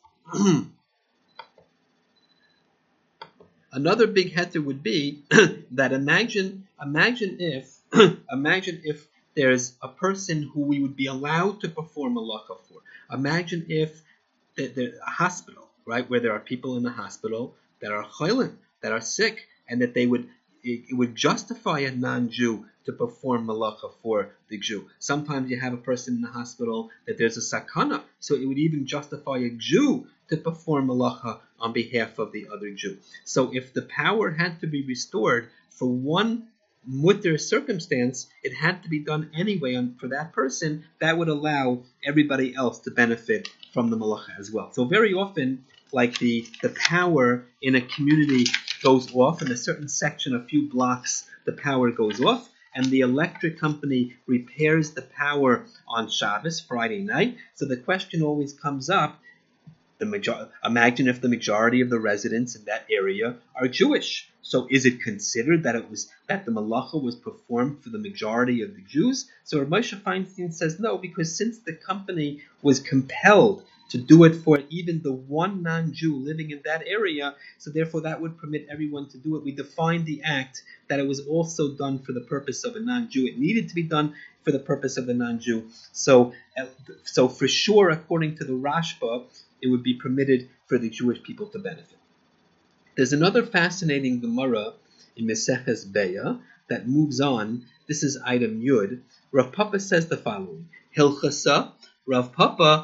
another big heter would be that imagine, imagine if, imagine if there's a person who we would be allowed to perform malacha for. Imagine if there's a hospital, right, where there are people in the hospital that are cholim, that are sick, and that they would, it, it would justify a non-Jew to perform malacha for the Jew. Sometimes you have a person in the hospital that there's a sakana, so it would even justify a Jew to perform malacha on behalf of the other Jew. So if the power had to be restored for one mutter circumstance, it had to be done anyway on, for that person. That would allow everybody else to benefit from the malacha as well. So very often, like the, the power in a community goes off, in a certain section, a few blocks, the power goes off, and the electric company repairs the power on Shabbos, Friday night. So the question always comes up, the major- imagine if the majority of the residents in that area are Jewish. So is it considered that it was that the malacha was performed for the majority of the Jews? So Rav Moshe Feinstein says no, because since the company was compelled to do it for even the one non-Jew living in that area, so therefore that would permit everyone to do it. We defined the act that it was also done for the purpose of a non-Jew. It needed to be done for the purpose of the non-Jew. So, uh, so for sure, according to the Rashba, it would be permitted for the Jewish people to benefit. There's another fascinating Gemara in Meseches Beya that moves on. This is item Yud. Rav Papa says the following: Hilchasa, Rav Papa.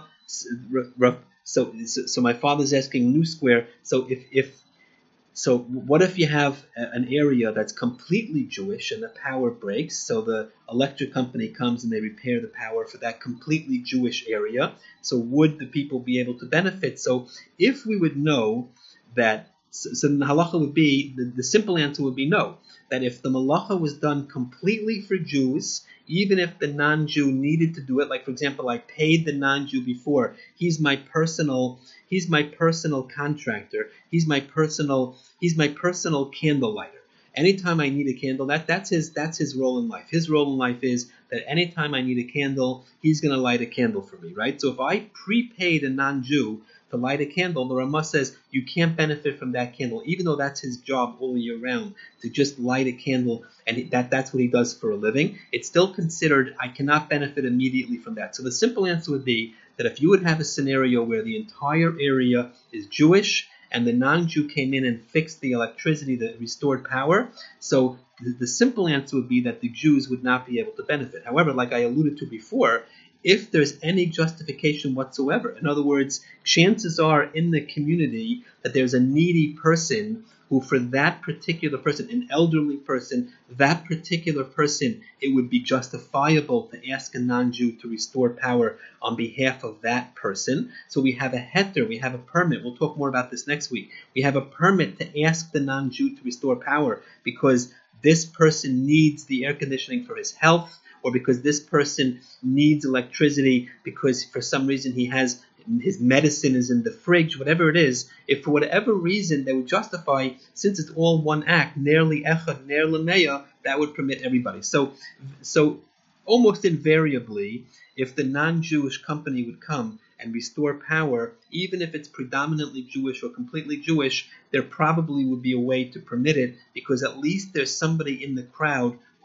Rav, so, so, so my father's asking New Square. So if if so, what if you have an area that's completely Jewish and the power breaks? So the electric company comes and they repair the power for that completely Jewish area. So would the people be able to benefit? So if we would know that, so, so the halacha would be, the, the simple answer would be no. That if the malacha was done completely for Jews, even if the non-Jew needed to do it, like for example, I paid the non-Jew before, he's my personal, he's my personal contractor, he's my personal, he's my personal candle lighter. Anytime I need a candle, that that's his that's his role in life. His role in life is that anytime I need a candle, he's going to light a candle for me, right? So if I prepaid a non-Jew to light a candle, the Ramah says you can't benefit from that candle, even though that's his job all year round, to just light a candle, and that, that's what he does for a living. It's still considered, I cannot benefit immediately from that. So the simple answer would be that if you would have a scenario where the entire area is Jewish, and the non-Jew came in and fixed the electricity that restored power, so the, the simple answer would be that the Jews would not be able to benefit. However, like I alluded to before, if there's any justification whatsoever, in other words, chances are in the community that there's a needy person who, for that particular person, an elderly person, that particular person, it would be justifiable to ask a non-Jew to restore power on behalf of that person. So we have a heter, we have a permit. We'll talk more about this next week. We have a permit to ask the non-Jew to restore power because this person needs the air conditioning for his health, or because this person needs electricity because for some reason he has his medicine is in the fridge, whatever it is. If for whatever reason they would justify, since it's all one act, ner li echad, ner l'meya, that would permit everybody. So, so almost invariably, if the non-Jewish company would come and restore power, even if it's predominantly Jewish or completely Jewish, there probably would be a way to permit it because at least there's somebody in the crowd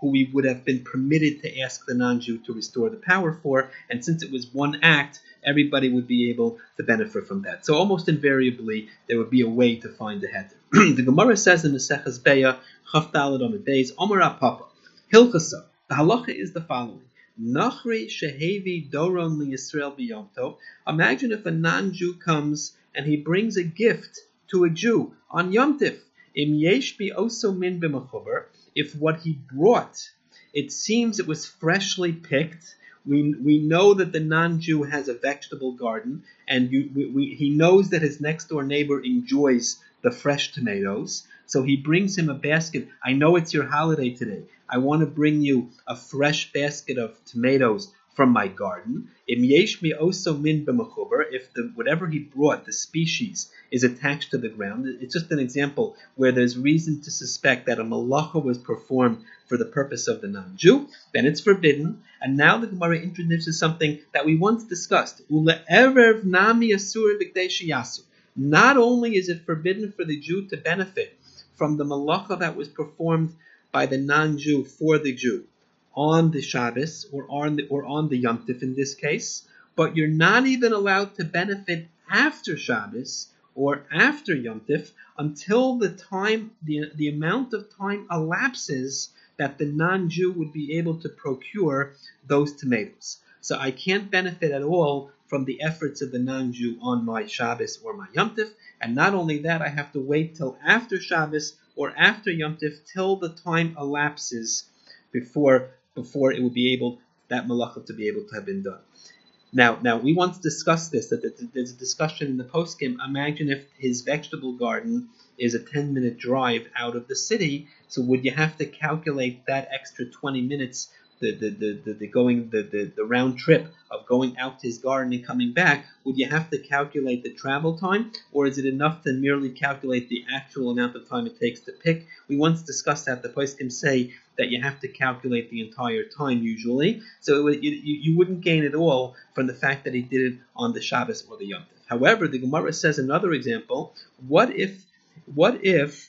who we would have been permitted to ask the non-Jew to restore the power for, and since it was one act, everybody would be able to benefit from that. So almost invariably, there would be a way to find the heter. The Gemara says in the Maseches Beya, Chaf Daled on the days, Omer Papa, Hilchasa. The halacha is the following: Nachri shehevi doron li Yisrael b'yom tov. Imagine if a non-Jew comes and he brings a gift to a Jew on Yom Tif. Im yesh bi oso min b'mechuber. If what he brought, it seems it was freshly picked. We we know that the non-Jew has a vegetable garden, and you, we, we, he knows that his next door neighbor enjoys the fresh tomatoes. So he brings him a basket. I know it's your holiday today. I want to bring you a fresh basket of tomatoes from my garden. Im yesh mi oso min b'mechuber. If the whatever he brought, the species, is attached to the ground, it's just an example where there's reason to suspect that a malacha was performed for the purpose of the non-Jew, then it's forbidden. And now the Gemara introduces something that we once discussed. Ule'erev nami asur b'kdei sheyasu. Not only is it forbidden for the Jew to benefit from the malacha that was performed by the non-Jew for the Jew on the Shabbos or on the or on the Yom Tif in this case, but you're not even allowed to benefit after Shabbos or after Yom Tif until the time the the amount of time elapses that the non-Jew would be able to procure those tomatoes. So I can't benefit at all from the efforts of the non-Jew on my Shabbos or my Yom Tif, and not only that, I have to wait till after Shabbos or after Yom Tif till the time elapses before before it would be able that malacha to be able to have been done. Now, now we once discussed this, that there's a discussion in the postgame. Imagine if his vegetable garden is a ten-minute drive out of the city, so would you have to calculate that extra twenty minutes, the the the, the, the going the, the, the round trip of going out to his garden and coming back? Would you have to calculate the travel time, or is it enough to merely calculate the actual amount of time it takes to pick? We once discussed that. The poskim say that you have to calculate the entire time usually, so it would, you, you wouldn't gain it all from the fact that he did it on the Shabbos or the Yom Tov. However, the Gemara says another example. What if, what if,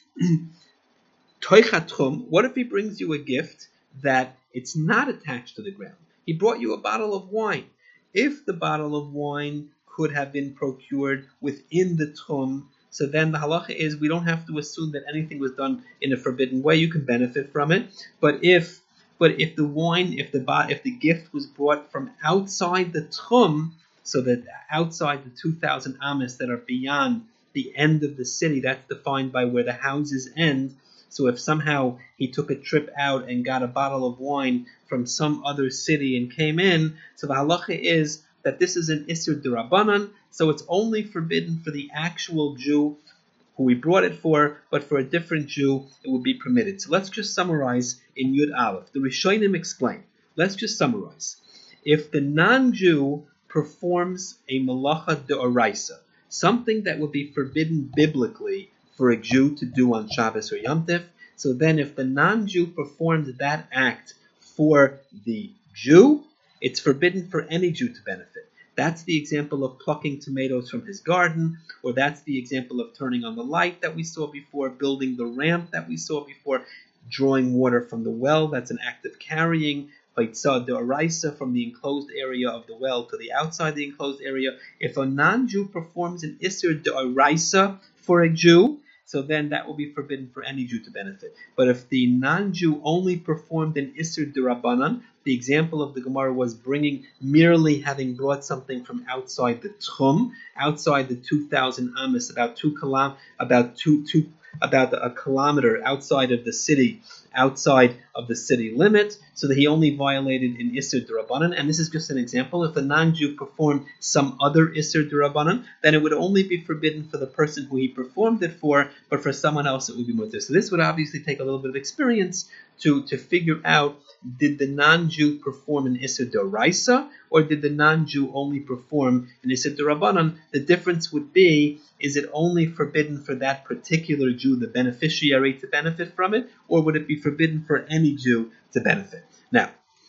toichatchum, what if he brings you a gift that it's not attached to the ground? He brought you a bottle of wine. If the bottle of wine could have been procured within the tchum, so then the halacha is we don't have to assume that anything was done in a forbidden way. You can benefit from it. But if but if the wine, if the if the gift was brought from outside the tchum, so that outside the two thousand amas that are beyond the end of the city, that's defined by where the houses end. So if somehow he took a trip out and got a bottle of wine from some other city and came in, so the halacha is that this is an Isur D'Rabbanan, so it's only forbidden for the actual Jew who we brought it for, but for a different Jew it would be permitted. So let's just summarize in Yud Aleph. The Rishonim explain. Let's just summarize. If the non-Jew performs a Malacha D'Oraisa, something that would be forbidden biblically for a Jew to do on Shabbos or Yom Tif, so then if the non-Jew performs that act for the Jew, it's forbidden for any Jew to benefit. That's the example of plucking tomatoes from his garden, or that's the example of turning on the light that we saw before, building the ramp that we saw before, drawing water from the well, that's an act of carrying, Vaitzah D'Oraisa, from the enclosed area of the well to the outside the enclosed area. If a non-Jew performs an Isur D'Oraisa for a Jew, so then that will be forbidden for any Jew to benefit. But if the non-Jew only performed an Isur D'Rabbanan, the example of the Gemara was bringing, merely having brought something from outside the Tchum, outside the two thousand amas, about two kilometers, about two, two, about a kilometer outside of the city, outside of the city limit, so that he only violated an Isur D'Rabbanan. And this is just an example. If a non-Jew performed some other Isur D'Rabbanan, then it would only be forbidden for the person who he performed it for, but for someone else it would be mutter. So this would obviously take a little bit of experience to, to figure out, did the non-Jew perform an Isur D'Oraisa, or did the non-Jew only perform an Isur D'Rabbanan? The difference would be, is it only forbidden for that particular Jew, the beneficiary, to benefit from it, or would it be forbidden for any Jew to benefit? Now,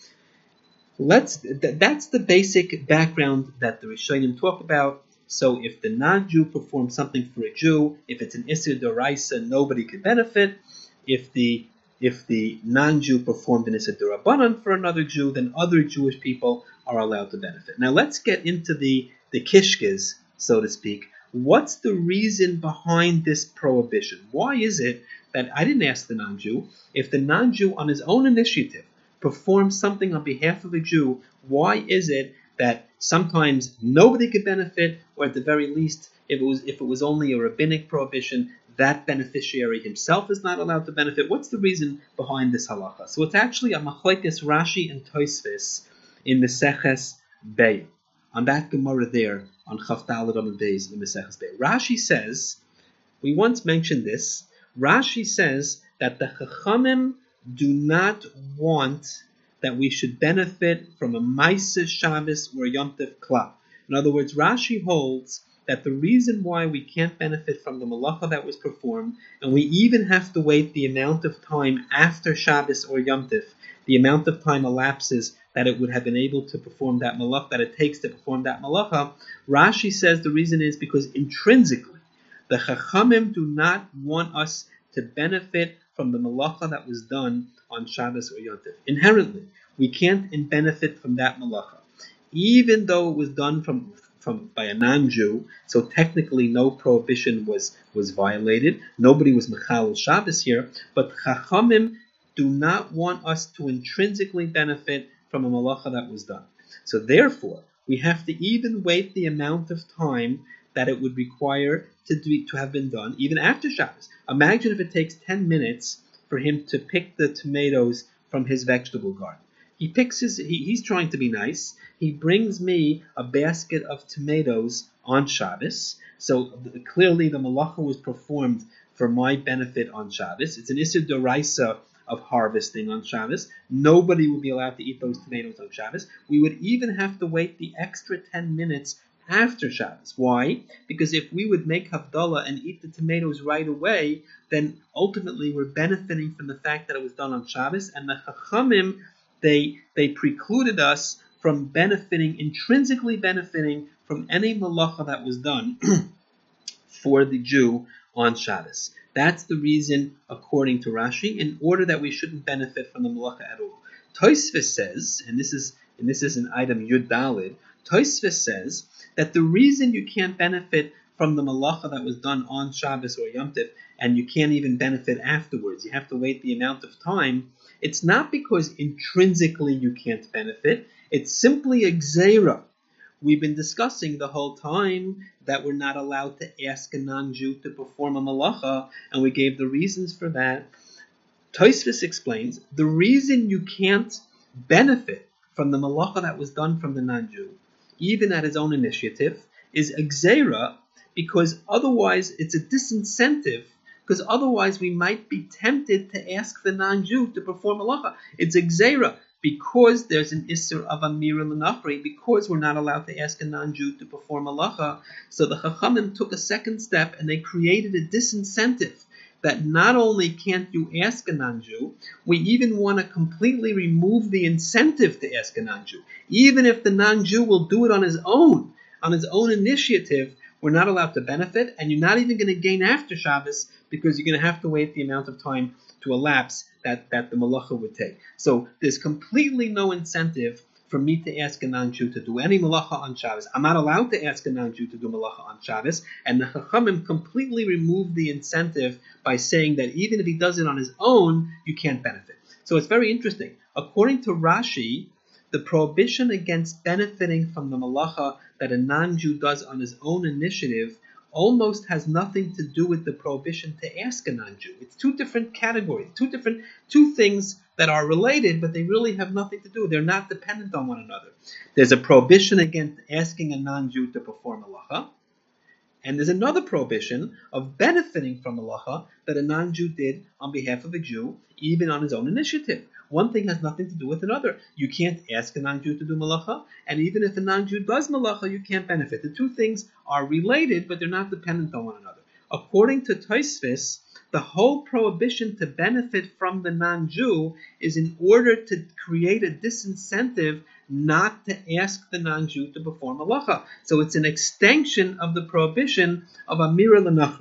let's th- that's the basic background that the Rishonim talk about. So if the non-Jew performs something for a Jew, if it's an Isur D'Oraisa, nobody could benefit. If the if the non-Jew performed an Issa D'Rabbanan for another Jew, then other Jewish people are allowed to benefit. Now let's get into the, the kishkes, so to speak. What's the reason behind this prohibition? Why is it that, I didn't ask the non-Jew, if the non-Jew on his own initiative performs something on behalf of a Jew, why is it that sometimes nobody could benefit, or at the very least, if it was if it was only a rabbinic prohibition, that beneficiary himself is not allowed to benefit? What's the reason behind this halacha? So it's actually a machlokes Rashi and Tosfos in Maseches Beis. On that Gemara there, on Chaf Daled Amud Beis in Maseches Beis. Rashi says, we once mentioned this, Rashi says that the Chachamim do not want that we should benefit from a Maaseh Shabbos or a Yom Tov Klal. In other words, Rashi holds that the reason why we can't benefit from the malacha that was performed, and we even have to wait the amount of time after Shabbos or Yom Tov, the amount of time elapses that it would have been able to perform that malacha, that it takes to perform that malacha, Rashi says the reason is because intrinsically, the Chachamim do not want us to benefit from the malacha that was done on Shabbos or Yom Tov. Inherently, we can't benefit from that malacha, even though it was done from from by a non-Jew. So technically, no prohibition was was violated. Nobody was mechalel Shabbos here, but Chachamim do not want us to intrinsically benefit from a malacha that was done. So therefore, we have to even wait the amount of time that it would require to do, to have been done, even after Shabbos. Imagine if it takes ten minutes for him to pick the tomatoes from his vegetable garden. He picks his, he, he's trying to be nice. He brings me a basket of tomatoes on Shabbos. So clearly the malacha was performed for my benefit on Shabbos. It's an Isser D'Oraisa of harvesting on Shabbos. Nobody would be allowed to eat those tomatoes on Shabbos. We would even have to wait the extra ten minutes after Shabbos. Why? Because if we would make Havdalah and eat the tomatoes right away, then ultimately we're benefiting from the fact that it was done on Shabbos, and the Chachamim, they they precluded us from benefiting, intrinsically benefiting from any malacha that was done for the Jew on Shabbos. That's the reason, according to Rashi, in order that we shouldn't benefit from the malacha at all. Tosfos says, and this is and this is an item Yud Daled, Tosfos says that the reason you can't benefit from the malacha that was done on Shabbos or Yom Tov, and you can't even benefit afterwards, you have to wait the amount of time, it's not because intrinsically you can't benefit, it's simply a gzeira. We've been discussing the whole time that we're not allowed to ask a non-Jew to perform a malacha, and we gave the reasons for that. Tosfos explains, the reason you can't benefit from the malacha that was done from the non-Jew, even at his own initiative, is a gzeira, because otherwise it's a disincentive, because otherwise we might be tempted to ask the non-Jew to perform malacha. It's a gzeira, because there's an isser of amira l'nachri, because we're not allowed to ask a non-Jew to perform malacha. So the Chachamim took a second step and they created a disincentive that not only can't you ask a non-Jew, we even want to completely remove the incentive to ask a non-Jew. Even if the non-Jew will do it on his own, on his own initiative, we're not allowed to benefit, and you're not even going to gain after Shabbos because you're going to have to wait the amount of time to elapse that, that the malacha would take. So there's completely no incentive for me to ask a non-Jew to do any malacha on Shabbos. I'm not allowed to ask a non-Jew to do malacha on Shabbos, and the Chachamim completely removed the incentive by saying that even if he does it on his own, you can't benefit. So it's very interesting. According to Rashi, the prohibition against benefiting from the malacha that a non-Jew does on his own initiative almost has nothing to do with the prohibition to ask a non-Jew. It's two different categories, two different, two things that are related, but they really have nothing to do. They're not dependent on one another. There's a prohibition against asking a non-Jew to perform malacha, and there's another prohibition of benefiting from malacha that a non-Jew did on behalf of a Jew, even on his own initiative. One thing has nothing to do with another. You can't ask a non-Jew to do malacha, and even if a non-Jew does malacha, you can't benefit. The two things are related, but they're not dependent on one another. According to Tosfos, the whole prohibition to benefit from the non-Jew is in order to create a disincentive not to ask the non-Jew to perform malacha. So it's an extension of the prohibition of amira l'nachri.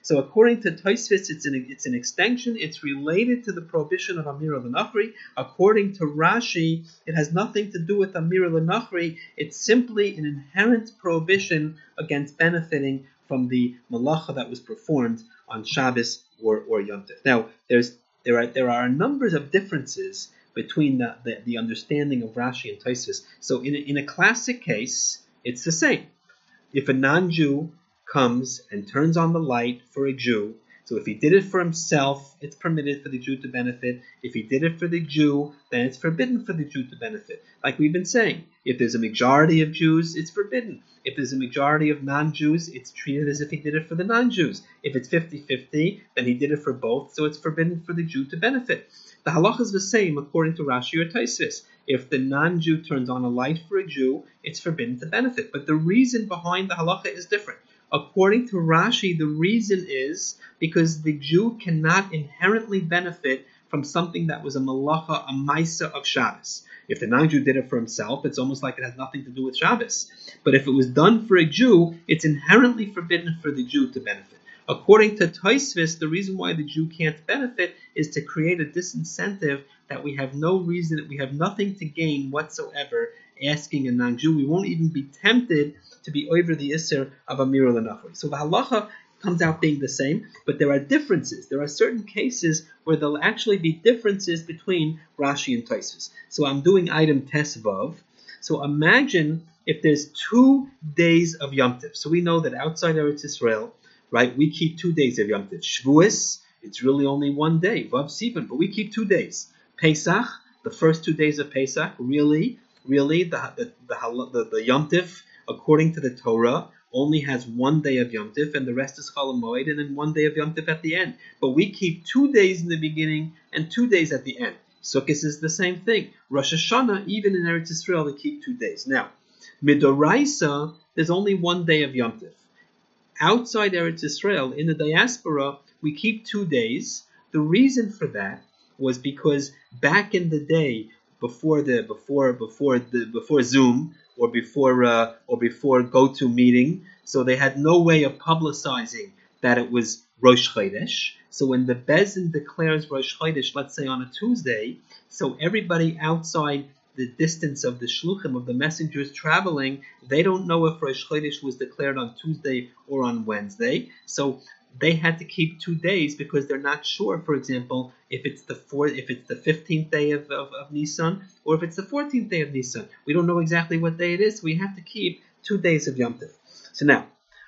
So according to Tosfos, it's an it's an extension. It's related to the prohibition of Amir al-Nachri. According to Rashi, it has nothing to do with Amir al-Nachri. It's simply an inherent prohibition against benefiting from the malacha that was performed on Shabbos or, or Yom Tov. Now, there's there are there are numbers of differences between the, the, the understanding of Rashi and Tosfos. So in a, in a classic case, it's the same. If a non-Jew comes and turns on the light for a Jew, so if he did it for himself, it's permitted for the Jew to benefit. If he did it for the Jew, then it's forbidden for the Jew to benefit. Like we've been saying, if there's a majority of Jews, it's forbidden. If there's a majority of non-Jews, it's treated as if he did it for the non-Jews. If it's fifty-fifty, then he did it for both, so it's forbidden for the Jew to benefit. The halacha is the same according to Rashi or Tosfos. If the non-Jew turns on a light for a Jew, it's forbidden to benefit. But the reason behind the halacha is different. According to Rashi, the reason is because the Jew cannot inherently benefit from something that was a malacha, a maisa of Shabbos. If the non-Jew did it for himself, it's almost like it has nothing to do with Shabbos. But if it was done for a Jew, it's inherently forbidden for the Jew to benefit. According to Tosfos, the reason why the Jew can't benefit is to create a disincentive that we have no reason, that we have nothing to gain whatsoever asking a non-Jew. We won't even be tempted to be over the Isser of Amir al-Nachri. So the halacha comes out being the same, but there are differences. There are certain cases where there'll actually be differences between Rashi and Tosfos. So I'm doing item Tesvav. So imagine if there's two days of Yom Tov. So we know that outside Eretz Yisrael, right, we keep two days of Yom Tov. Shavuos, it's really only one day, Vav Sivan, but we keep two days. Pesach, the first two days of Pesach, really, really, the the the, the, the Yom Tov, according to the Torah, only has one day of Yom Tov, and the rest is Chol Hamoed, and then one day of Yom Tov at the end. But we keep two days in the beginning and two days at the end. Sukkot is the same thing. Rosh Hashanah, even in Eretz Yisrael, they keep two days. Now, Midoraisa, there's only one day of Yom Tov. Outside Eretz Yisrael, in the diaspora, we keep two days. The reason for that was because back in the day, before the before before the before Zoom or before uh, or before GoToMeeting, so they had no way of publicizing that it was Rosh Chodesh. So when the Bezin declares Rosh Chodesh, let's say on a Tuesday, so everybody outside the distance of the shluchim, of the messengers traveling, they don't know if Rosh Chodesh was declared on Tuesday or on Wednesday. So they had to keep two days because they're not sure, for example, if it's the fourth, if it's the fifteenth day of, of, of Nisan or if it's the fourteenth day of Nisan. We don't know exactly what day it is, so we have to keep two days of Yom Tov. So now,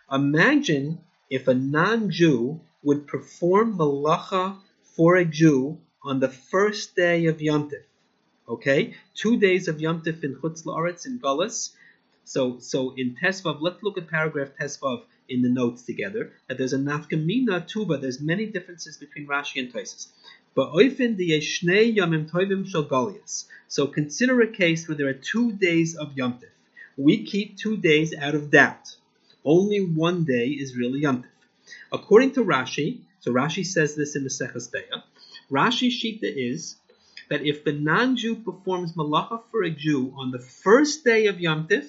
imagine if a non-Jew would perform malacha for a Jew on the first day of Yom Tov. Okay, two days of Yom Tov in Chutz La'aretz, in Galus. So, so in Tesvav, let's look at paragraph Tesvav in the notes together. That there's a nafkamina tuba. There's many differences between Rashi and Tosfos. But oifen diyesh shnei yamim tovim shel Galias. So consider a case where there are two days of Yom Tov. We keep two days out of doubt. Only one day is really Yom Tov. According to Rashi, so Rashi says this in the Seches Be'ah, Rashi's shita is that if the non-Jew performs malacha for a Jew on the first day of Yom Tov,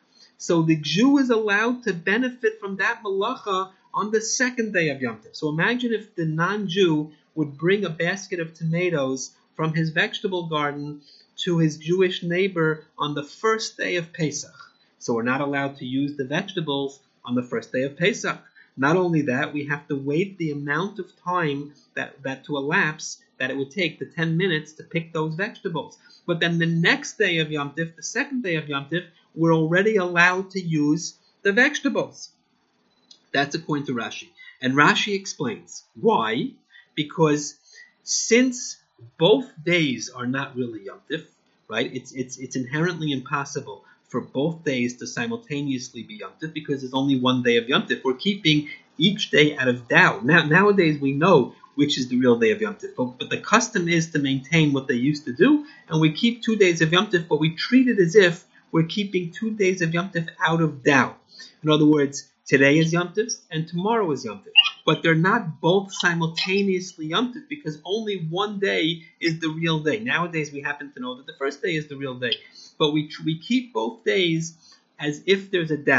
so the Jew is allowed to benefit from that malacha on the second day of Yom Tov. So imagine if the non-Jew would bring a basket of tomatoes from his vegetable garden to his Jewish neighbor on the first day of Pesach. So we're not allowed to use the vegetables on the first day of Pesach. Not only that, we have to wait the amount of time that, that to elapse that it would take, the ten minutes to pick those vegetables. But then the next day of Yom Tov, the second day of Yom Tov, we're already allowed to use the vegetables. That's according to Rashi. And Rashi explains why. Because since both days are not really Yom Tov, right? It's it's it's inherently impossible for both days to simultaneously be Yom Tov because there's only one day of Yom Tov. We're keeping each day out of doubt. Now nowadays we know which is the real day of Yom Tov, but, but the custom is to maintain what they used to do, and we keep two days of Yom Tov, but we treat it as if we're keeping two days of Yom Tov out of doubt. In other words, today is Yom Tov and tomorrow is Yom Tov. But they're not both simultaneously Yom Tov because only one day is the real day. Nowadays we happen to know that the first day is the real day. But we we keep both days as if there's a doubt.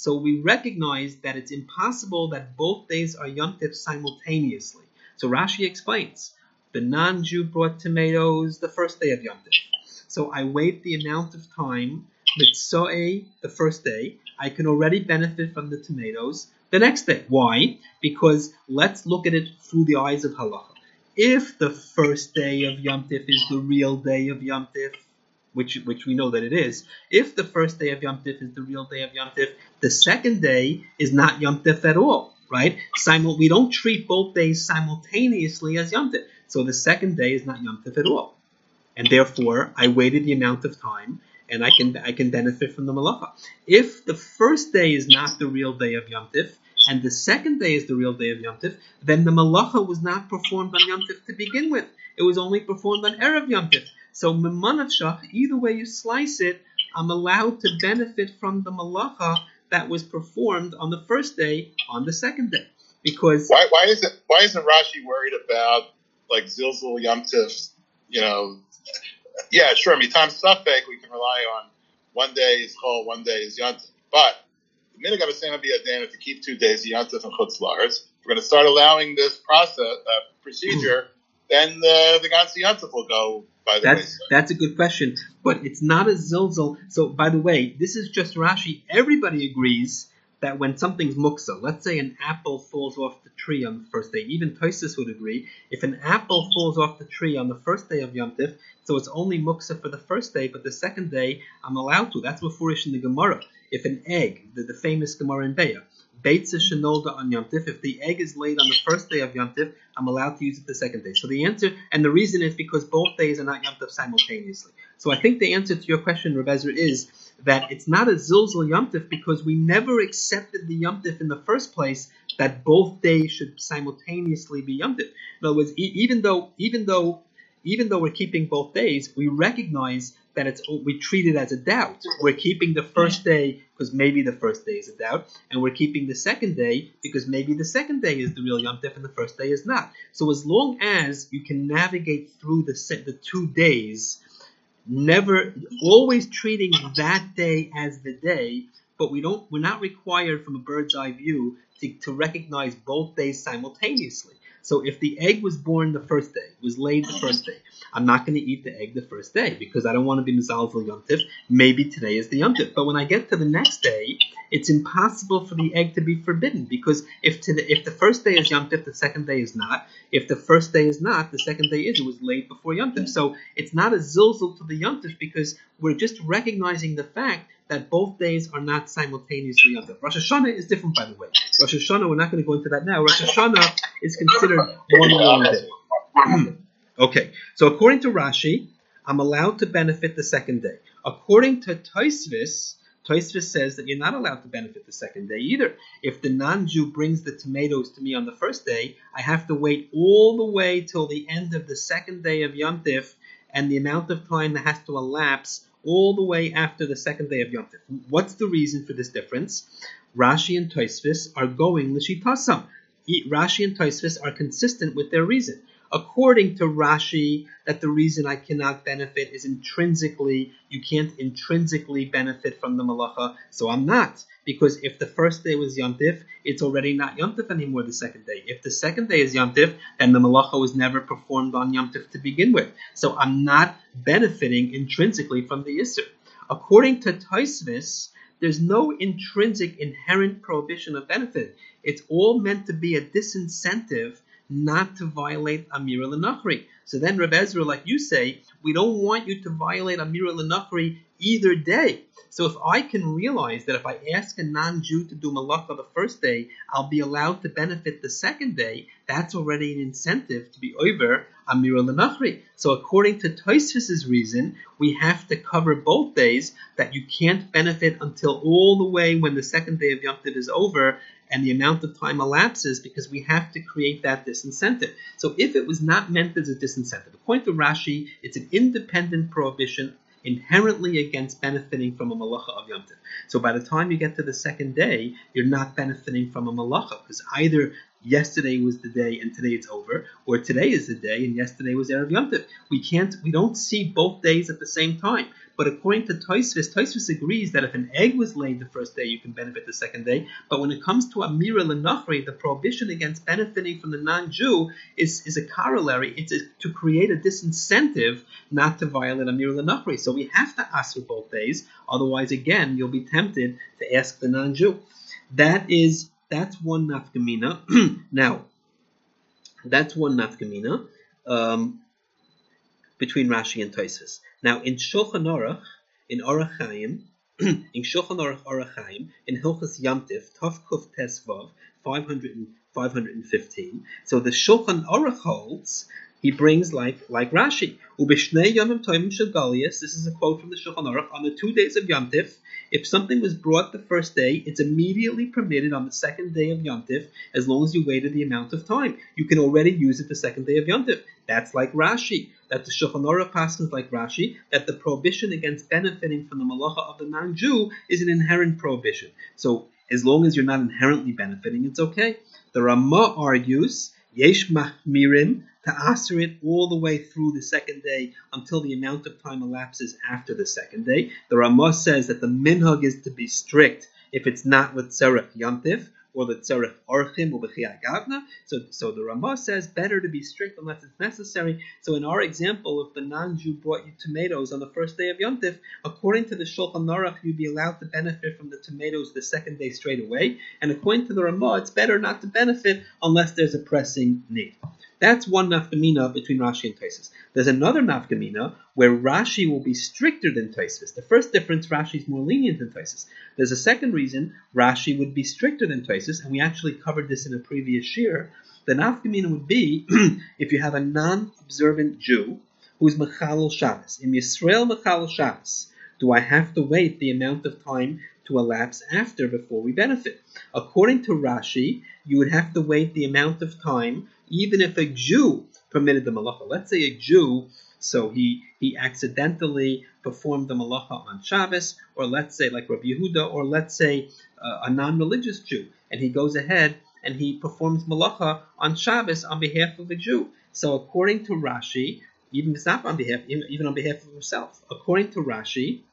So we recognize that it's impossible that both days are Yom Tif simultaneously. So Rashi explains, the non-Jew brought tomatoes the first day of Yom Tif. So I wait the amount of time, Mitzoe, the first day, I can already benefit from the tomatoes the next day. Why? Because let's look at it through the eyes of halacha. If the first day of Yom Tif is the real day of Yom Tif, which which we know that it is, if the first day of Yom Tif is the real day of Yom Tif, the second day is not Yom Tif at all, right? Simul- we don't treat both days simultaneously as Yom Tif. So the second day is not Yom Tif at all. And therefore, I waited the amount of time, and I can I can benefit from the malacha. If the first day is not the real day of Yom Tif, and the second day is the real day of Yom Tif, then the malacha was not performed on Yom Tif to begin with. It was only performed on Erev Yom Tif. So Memanavshach, either way you slice it, I'm allowed to benefit from the malacha that was performed on the first day on the second day. Because why why isn't why isn't Rashi worried about like Zilzal Yom Tif? You know, yeah, sure. I mean, time suffix we can rely on. One day is Chol, one day is Yom Tif. But the minhag of Asena B'Yadena to keep two days Yom Tif and Chutz La'aretz, we're going to start allowing this process uh, procedure. Then the the Gansi Yom Tif will go by the that's, wayside. That's a good question, but it's not a zilzal. So, by the way, this is just Rashi. Everybody agrees that when something's muksa, let's say an apple falls off the tree on the first day, even Tosfos would agree, if an apple falls off the tree on the first day of Yom Tif, so it's only muksa for the first day, but the second day I'm allowed to. That's mafurish in the Gemara. If an egg, the, the famous Gemara in Beya, Beitza Shenolda on Yom Tif, if the egg is laid on the first day of Yom Tif, I'm allowed to use it the second day. So the answer, and the reason is because both days are not Yom Tif simultaneously. So I think the answer to your question, Reb Ezra, is that it's not a Zilzal Yom Tif because we never accepted the Yom Tif in the first place that both days should simultaneously be Yom Tif. In other words, e- even though, even though, even though we're keeping both days, we recognize that it's we treat it as a doubt. We're keeping the first day because maybe the first day is a doubt, and we're keeping the second day because maybe the second day is the real Yom Tif and the first day is not. So as long as you can navigate through the the two days, never always treating that day as the day, but we don't we're not required from a bird's eye view to, to recognize both days simultaneously. So if the egg was born the first day, was laid the first day, I'm not going to eat the egg the first day because I don't want to be Mizalzel Yom Tif. Maybe today is the Yom Tif. But when I get to the next day, it's impossible for the egg to be forbidden because if to the, if the first day is Yom Tif, the second day is not. If the first day is not, the second day is. It was laid before Yom Tif. So it's not a zilzal to the Yom Tif because we're just recognizing the fact that both days are not simultaneously Yom Tif. Rosh Hashanah is different, by the way. Rosh Hashanah, we're not going to go into that now. Rosh Hashanah is considered one long day. Okay, so according to Rashi, I'm allowed to benefit the second day. According to Tosfos, Tosfos says that you're not allowed to benefit the second day either. If the non-Jew brings the tomatoes to me on the first day, I have to wait all the way till the end of the second day of Yom Tif, and the amount of time that has to elapse all the way after the second day of Yom Tif. What's the reason for this difference? Rashi and Tosfos are going l'shitasam. Rashi and Tosfos are consistent with their reason. According to Rashi, that the reason I cannot benefit is intrinsically, you can't intrinsically benefit from the malacha, so I'm not. Because if the first day was Yom Tif, it's already not Yom Tif anymore the second day. If the second day is Yom Tif, then the malacha was never performed on Yom Tif to begin with. So I'm not benefiting intrinsically from the Yisr. According to Tosfos, there's no intrinsic inherent prohibition of benefit. It's all meant to be a disincentive not to violate Amira L'Nachri. So then, Reb Ezra, like you say, we don't want you to violate Amira L'Nachri either day. So if I can realize that if I ask a non-Jew to do malacha the first day, I'll be allowed to benefit the second day, that's already an incentive to be over Amira L'Nachri. So according to Tosfos' reason, we have to cover both days, that you can't benefit until all the way when the second day of Yom Tov is over, and the amount of time elapses because we have to create that disincentive. So if it was not meant as a disincentive, according to Rashi, it's an independent prohibition inherently against benefiting from a malacha of Yom Tov. So by the time you get to the second day, you're not benefiting from a malacha because either yesterday was the day and today it's over, or today is the day and yesterday was Erev Yom Tov. We can't, we don't see both days at the same time. But according to Tosfos, Tosfos agrees that if an egg was laid the first day, you can benefit the second day. But when it comes to Amira L'Nachri, the prohibition against benefiting from the non-Jew is, is a corollary. It's a, to create a disincentive not to violate Amira L'Nachri. So we have to ask for both days. Otherwise, again, you'll be tempted to ask the non-Jew. That is, that's one nafkamina. Now, that's one nafkamina um, between Rashi and Tosfos. Now, in Shulchan Aruch, in Orach Chaim, in Shulchan Aruch Orach Chaim, in Hilchos Yom Tif, Tov Kuf Tesvav, five hundred, five hundred fifteen. So the Shulchan Aruch holds, he brings like like Rashi. Ubishnei Yomim Tovim Shel Galius. This is a quote from the Shulchan Aruch. On the two days of Yom Tif, if something was brought the first day, it's immediately permitted on the second day of Yom Tif, as long as you waited the amount of time. You can already use it the second day of Yom Tif. That's like Rashi. That the Shulchan Aruch passes like Rashi, that the prohibition against benefiting from the malacha of the non-Jew is an inherent prohibition. So as long as you're not inherently benefiting, it's okay. The Ramah argues, Yesh Machmirin, to answer it all the way through the second day until the amount of time elapses after the second day. The Ramah says that the minhag is to be strict if it's not with Tzarech Yom Tif or the Tzarech Orchim or B'chiyah Gavna. So, so the Ramah says better to be strict unless it's necessary. So in our example, if the non-Jew brought you tomatoes on the first day of Yom Tif, according to the Shulchan Aruch, you'd be allowed to benefit from the tomatoes the second day straight away. And according to the Ramah, it's better not to benefit unless there's a pressing need. That's one nafkamina between Rashi and Tosfos. There's another nafkamina where Rashi will be stricter than Tosfos. The first difference, Rashi is more lenient than Tosfos. There's a second reason Rashi would be stricter than Tosfos, and we actually covered this in a previous year. The nafkamina would be if you have a non-observant Jew who's mechalel Shabbos. In Yisrael mechalel Shabbos, do I have to wait the amount of time to elapse after before we benefit? According to Rashi, you would have to wait the amount of time even if a Jew permitted the malacha. Let's say a Jew, so he he accidentally performed the malacha on Shabbos, or let's say like Rabbi Yehuda, or let's say uh, a non-religious Jew, and he goes ahead and he performs malacha on Shabbos on behalf of a Jew. So according to Rashi, even if it's not on behalf, even on behalf of himself, according to Rashi,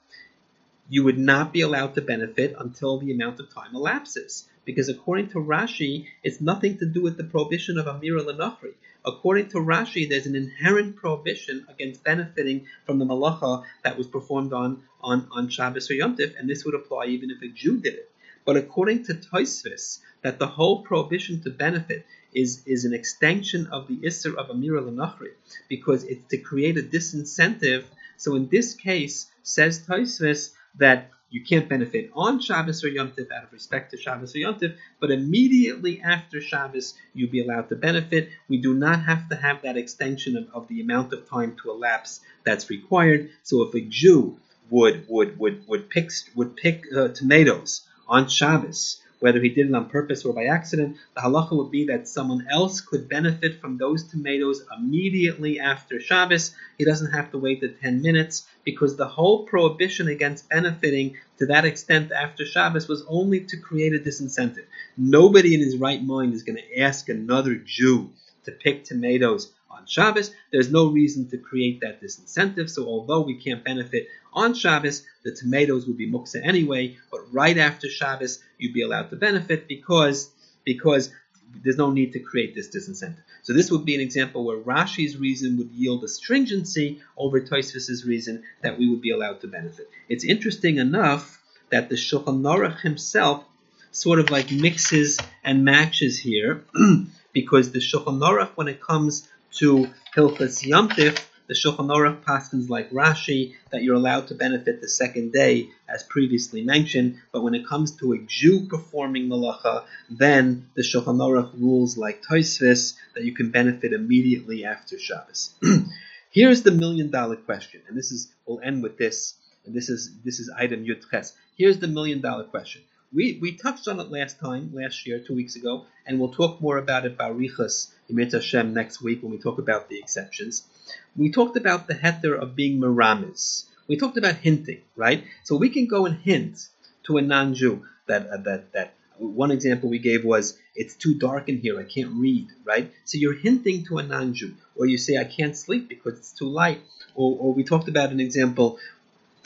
you would not be allowed to benefit until the amount of time elapses. Because according to Rashi, it's nothing to do with the prohibition of Amira L'Nachri. According to Rashi, there's an inherent prohibition against benefiting from the malacha that was performed on, on, on Shabbos or Yom Tif, and this would apply even if a Jew did it. But according to Tosfos, that the whole prohibition to benefit is, is an extension of the Isser of Amira L'Nachri, because it's to create a disincentive. So in this case, says Tosfos, that you can't benefit on Shabbos or Yom Tif out of respect to Shabbos or Yom Tif, but immediately after Shabbos, you'll be allowed to benefit. We do not have to have that extension of, of the amount of time to elapse that's required. So if a Jew would would would would pick would pick uh, tomatoes on Shabbos, whether he did it on purpose or by accident, the halacha would be that someone else could benefit from those tomatoes immediately after Shabbos. He doesn't have to wait the ten minutes, because the whole prohibition against benefiting to that extent after Shabbos was only to create a disincentive. Nobody in his right mind is going to ask another Jew to pick tomatoes on Shabbos. There's no reason to create that disincentive. So although we can't benefit on Shabbos, the tomatoes would be muksa anyway, but right after Shabbos, you'd be allowed to benefit because, because there's no need to create this disincentive. So this would be an example where Rashi's reason would yield a stringency over Tosfos' reason that we would be allowed to benefit. It's interesting enough that the Shulchan Aruch himself sort of like mixes and matches here, because the Shulchan Aruch, when it comes to Hilchos Yom Tif, the Shulchan Aruch paskins like Rashi that you're allowed to benefit the second day, as previously mentioned. But when it comes to a Jew performing malacha, then the Shulchan Aruch rules like Tosfos that you can benefit immediately after Shabbos. Here's the million dollar question, and this is we'll end with this. And this is this is item Yud Ches. Here's the million dollar question. We we touched on it last time, last year, two weeks ago, and we'll talk more about it barichas Yimit Hashem next week when we talk about the exceptions. We talked about the heter of being meramis. We talked about hinting, right? So we can go and hint to a non-Jew that uh, that that one example we gave was, it's too dark in here, I can't read, right? So you're hinting to a non-Jew, or you say I can't sleep because it's too light, or or we talked about an example.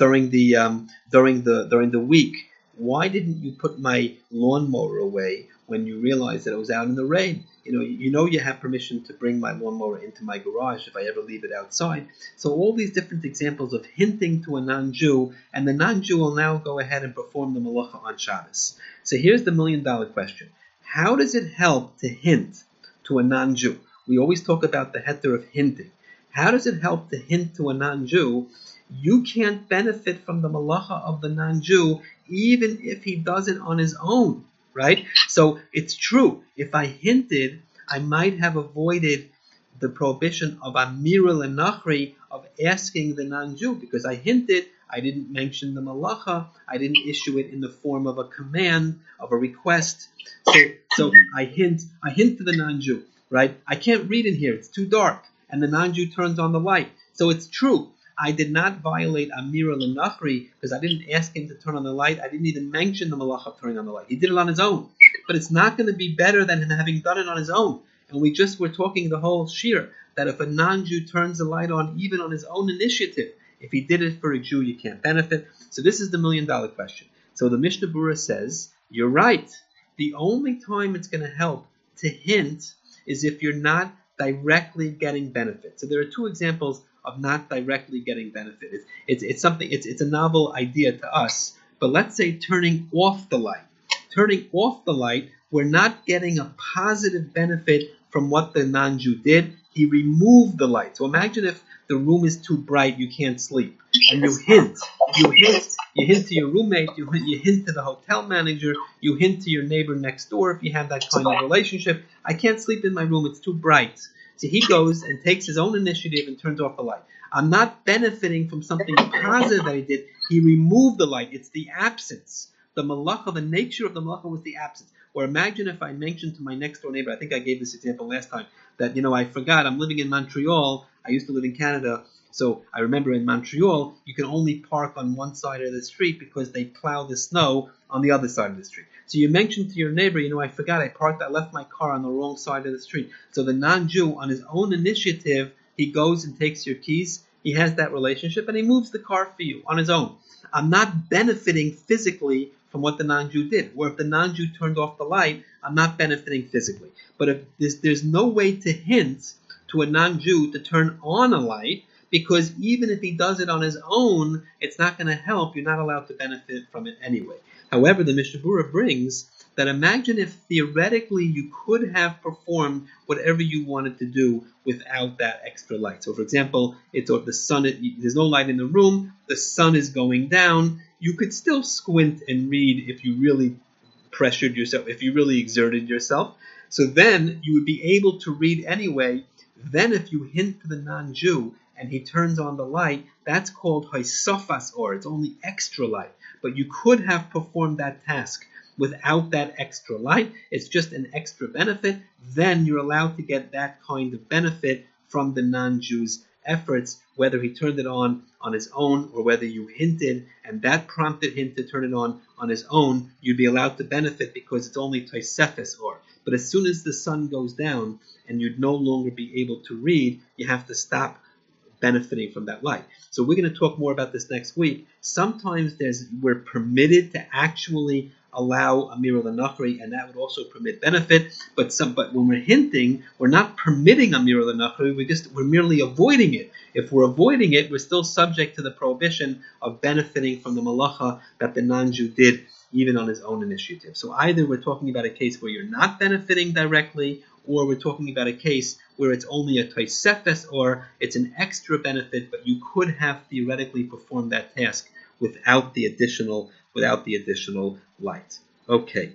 during the um, during the during the week, why didn't you put my lawnmower away when you realized that it was out in the rain? You know, you know you have permission to bring my lawnmower into my garage if I ever leave it outside. So all these different examples of hinting to a non-Jew, and the non-Jew will now go ahead and perform the malacha on Shabbos. So here's the million-dollar question. How does it help to hint to a non-Jew? We always talk about the heter of hinting. How does it help to hint to a non-Jew? You can't benefit from the malacha of the non-Jew even if he does it on his own, right? So it's true. If I hinted, I might have avoided the prohibition of Amira L'Nachri, of asking the non-Jew, because I hinted, I didn't mention the malacha, I didn't issue it in the form of a command, of a request. So, so I hint, I hint to the non-Jew, right? I can't read in here, it's too dark, and the non-Jew turns on the light. So it's true. I did not violate Amira L'Nachri because I didn't ask him to turn on the light. I didn't even mention the malacha of turning on the light. He did it on his own. But it's not going to be better than him having done it on his own. And we just were talking the whole shir that if a non-Jew turns the light on even on his own initiative, if he did it for a Jew, you can't benefit. So this is the million dollar question. So the Mishnah Berurah says, you're right. The only time it's going to help to hint is if you're not directly getting benefit. So there are two examples of not directly getting benefit. It's, it's, it's something, it's, it's a novel idea to us, but let's say turning off the light. Turning off the light, we're not getting a positive benefit from what the non-Jew did. He removed the light. So imagine if the room is too bright, you can't sleep, and you hint, you hint, you hint to your roommate, you hint, you hint to the hotel manager, you hint to your neighbor next door if you have that kind of relationship. I can't sleep in my room, it's too bright. So he goes and takes his own initiative and turns off the light. I'm not benefiting from something positive that he did. He removed the light. It's the absence. The malacha, the nature of the malacha was the absence. Or imagine if I mentioned to my next door neighbor, I think I gave this example last time, that, you know, I forgot, I'm living in Montreal. I used to live in Canada. So I remember in Montreal, you can only park on one side of the street because they plow the snow on the other side of the street. So you mentioned to your neighbor, you know, I forgot, I parked, I left my car on the wrong side of the street. So the non-Jew, on his own initiative, he goes and takes your keys. He has that relationship and he moves the car for you on his own. I'm not benefiting physically from what the non-Jew did. Or if the non-Jew turned off the light, I'm not benefiting physically. But if there's, there's no way to hint to a non-Jew to turn on a light, because even if he does it on his own, it's not going to help. You're not allowed to benefit from it anyway. However, the Mishnah Berurah brings that imagine if theoretically you could have performed whatever you wanted to do without that extra light. So, for example, it's or the sun. There's no light in the room. The sun is going down. You could still squint and read if you really pressured yourself, if you really exerted yourself. So then you would be able to read anyway. Then if you hint to the non-Jew and he turns on the light, that's called haisafas or. It's only extra light. But you could have performed that task without that extra light. It's just an extra benefit. Then you're allowed to get that kind of benefit from the non-Jew's efforts, whether he turned it on on his own or whether you hinted and that prompted him to turn it on on his own. You'd be allowed to benefit because it's only tosefes or. But as soon as the sun goes down and you'd no longer be able to read, you have to stop benefiting from that light. So we're going to talk more about this next week. Sometimes there's we're permitted to actually allow Amira L'Nachri, and that would also permit benefit. But some, but when we're hinting, we're not permitting Amira L'Nachri. We just we're merely avoiding it. If we're avoiding it, we're still subject to the prohibition of benefiting from the malacha that the non-Jew did, even on his own initiative. So either we're talking about a case where you're not benefiting directly, or we're talking about a case where it's only a tosefes or it's an extra benefit, but you could have theoretically performed that task without the additional without the additional light. Okay.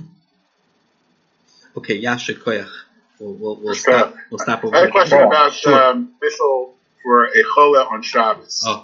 Okay, Yasha Koyach. We'll, we'll, we'll stop. We'll stop over I have a here. question about Sure. um, official for a chola on Shabbos. Oh.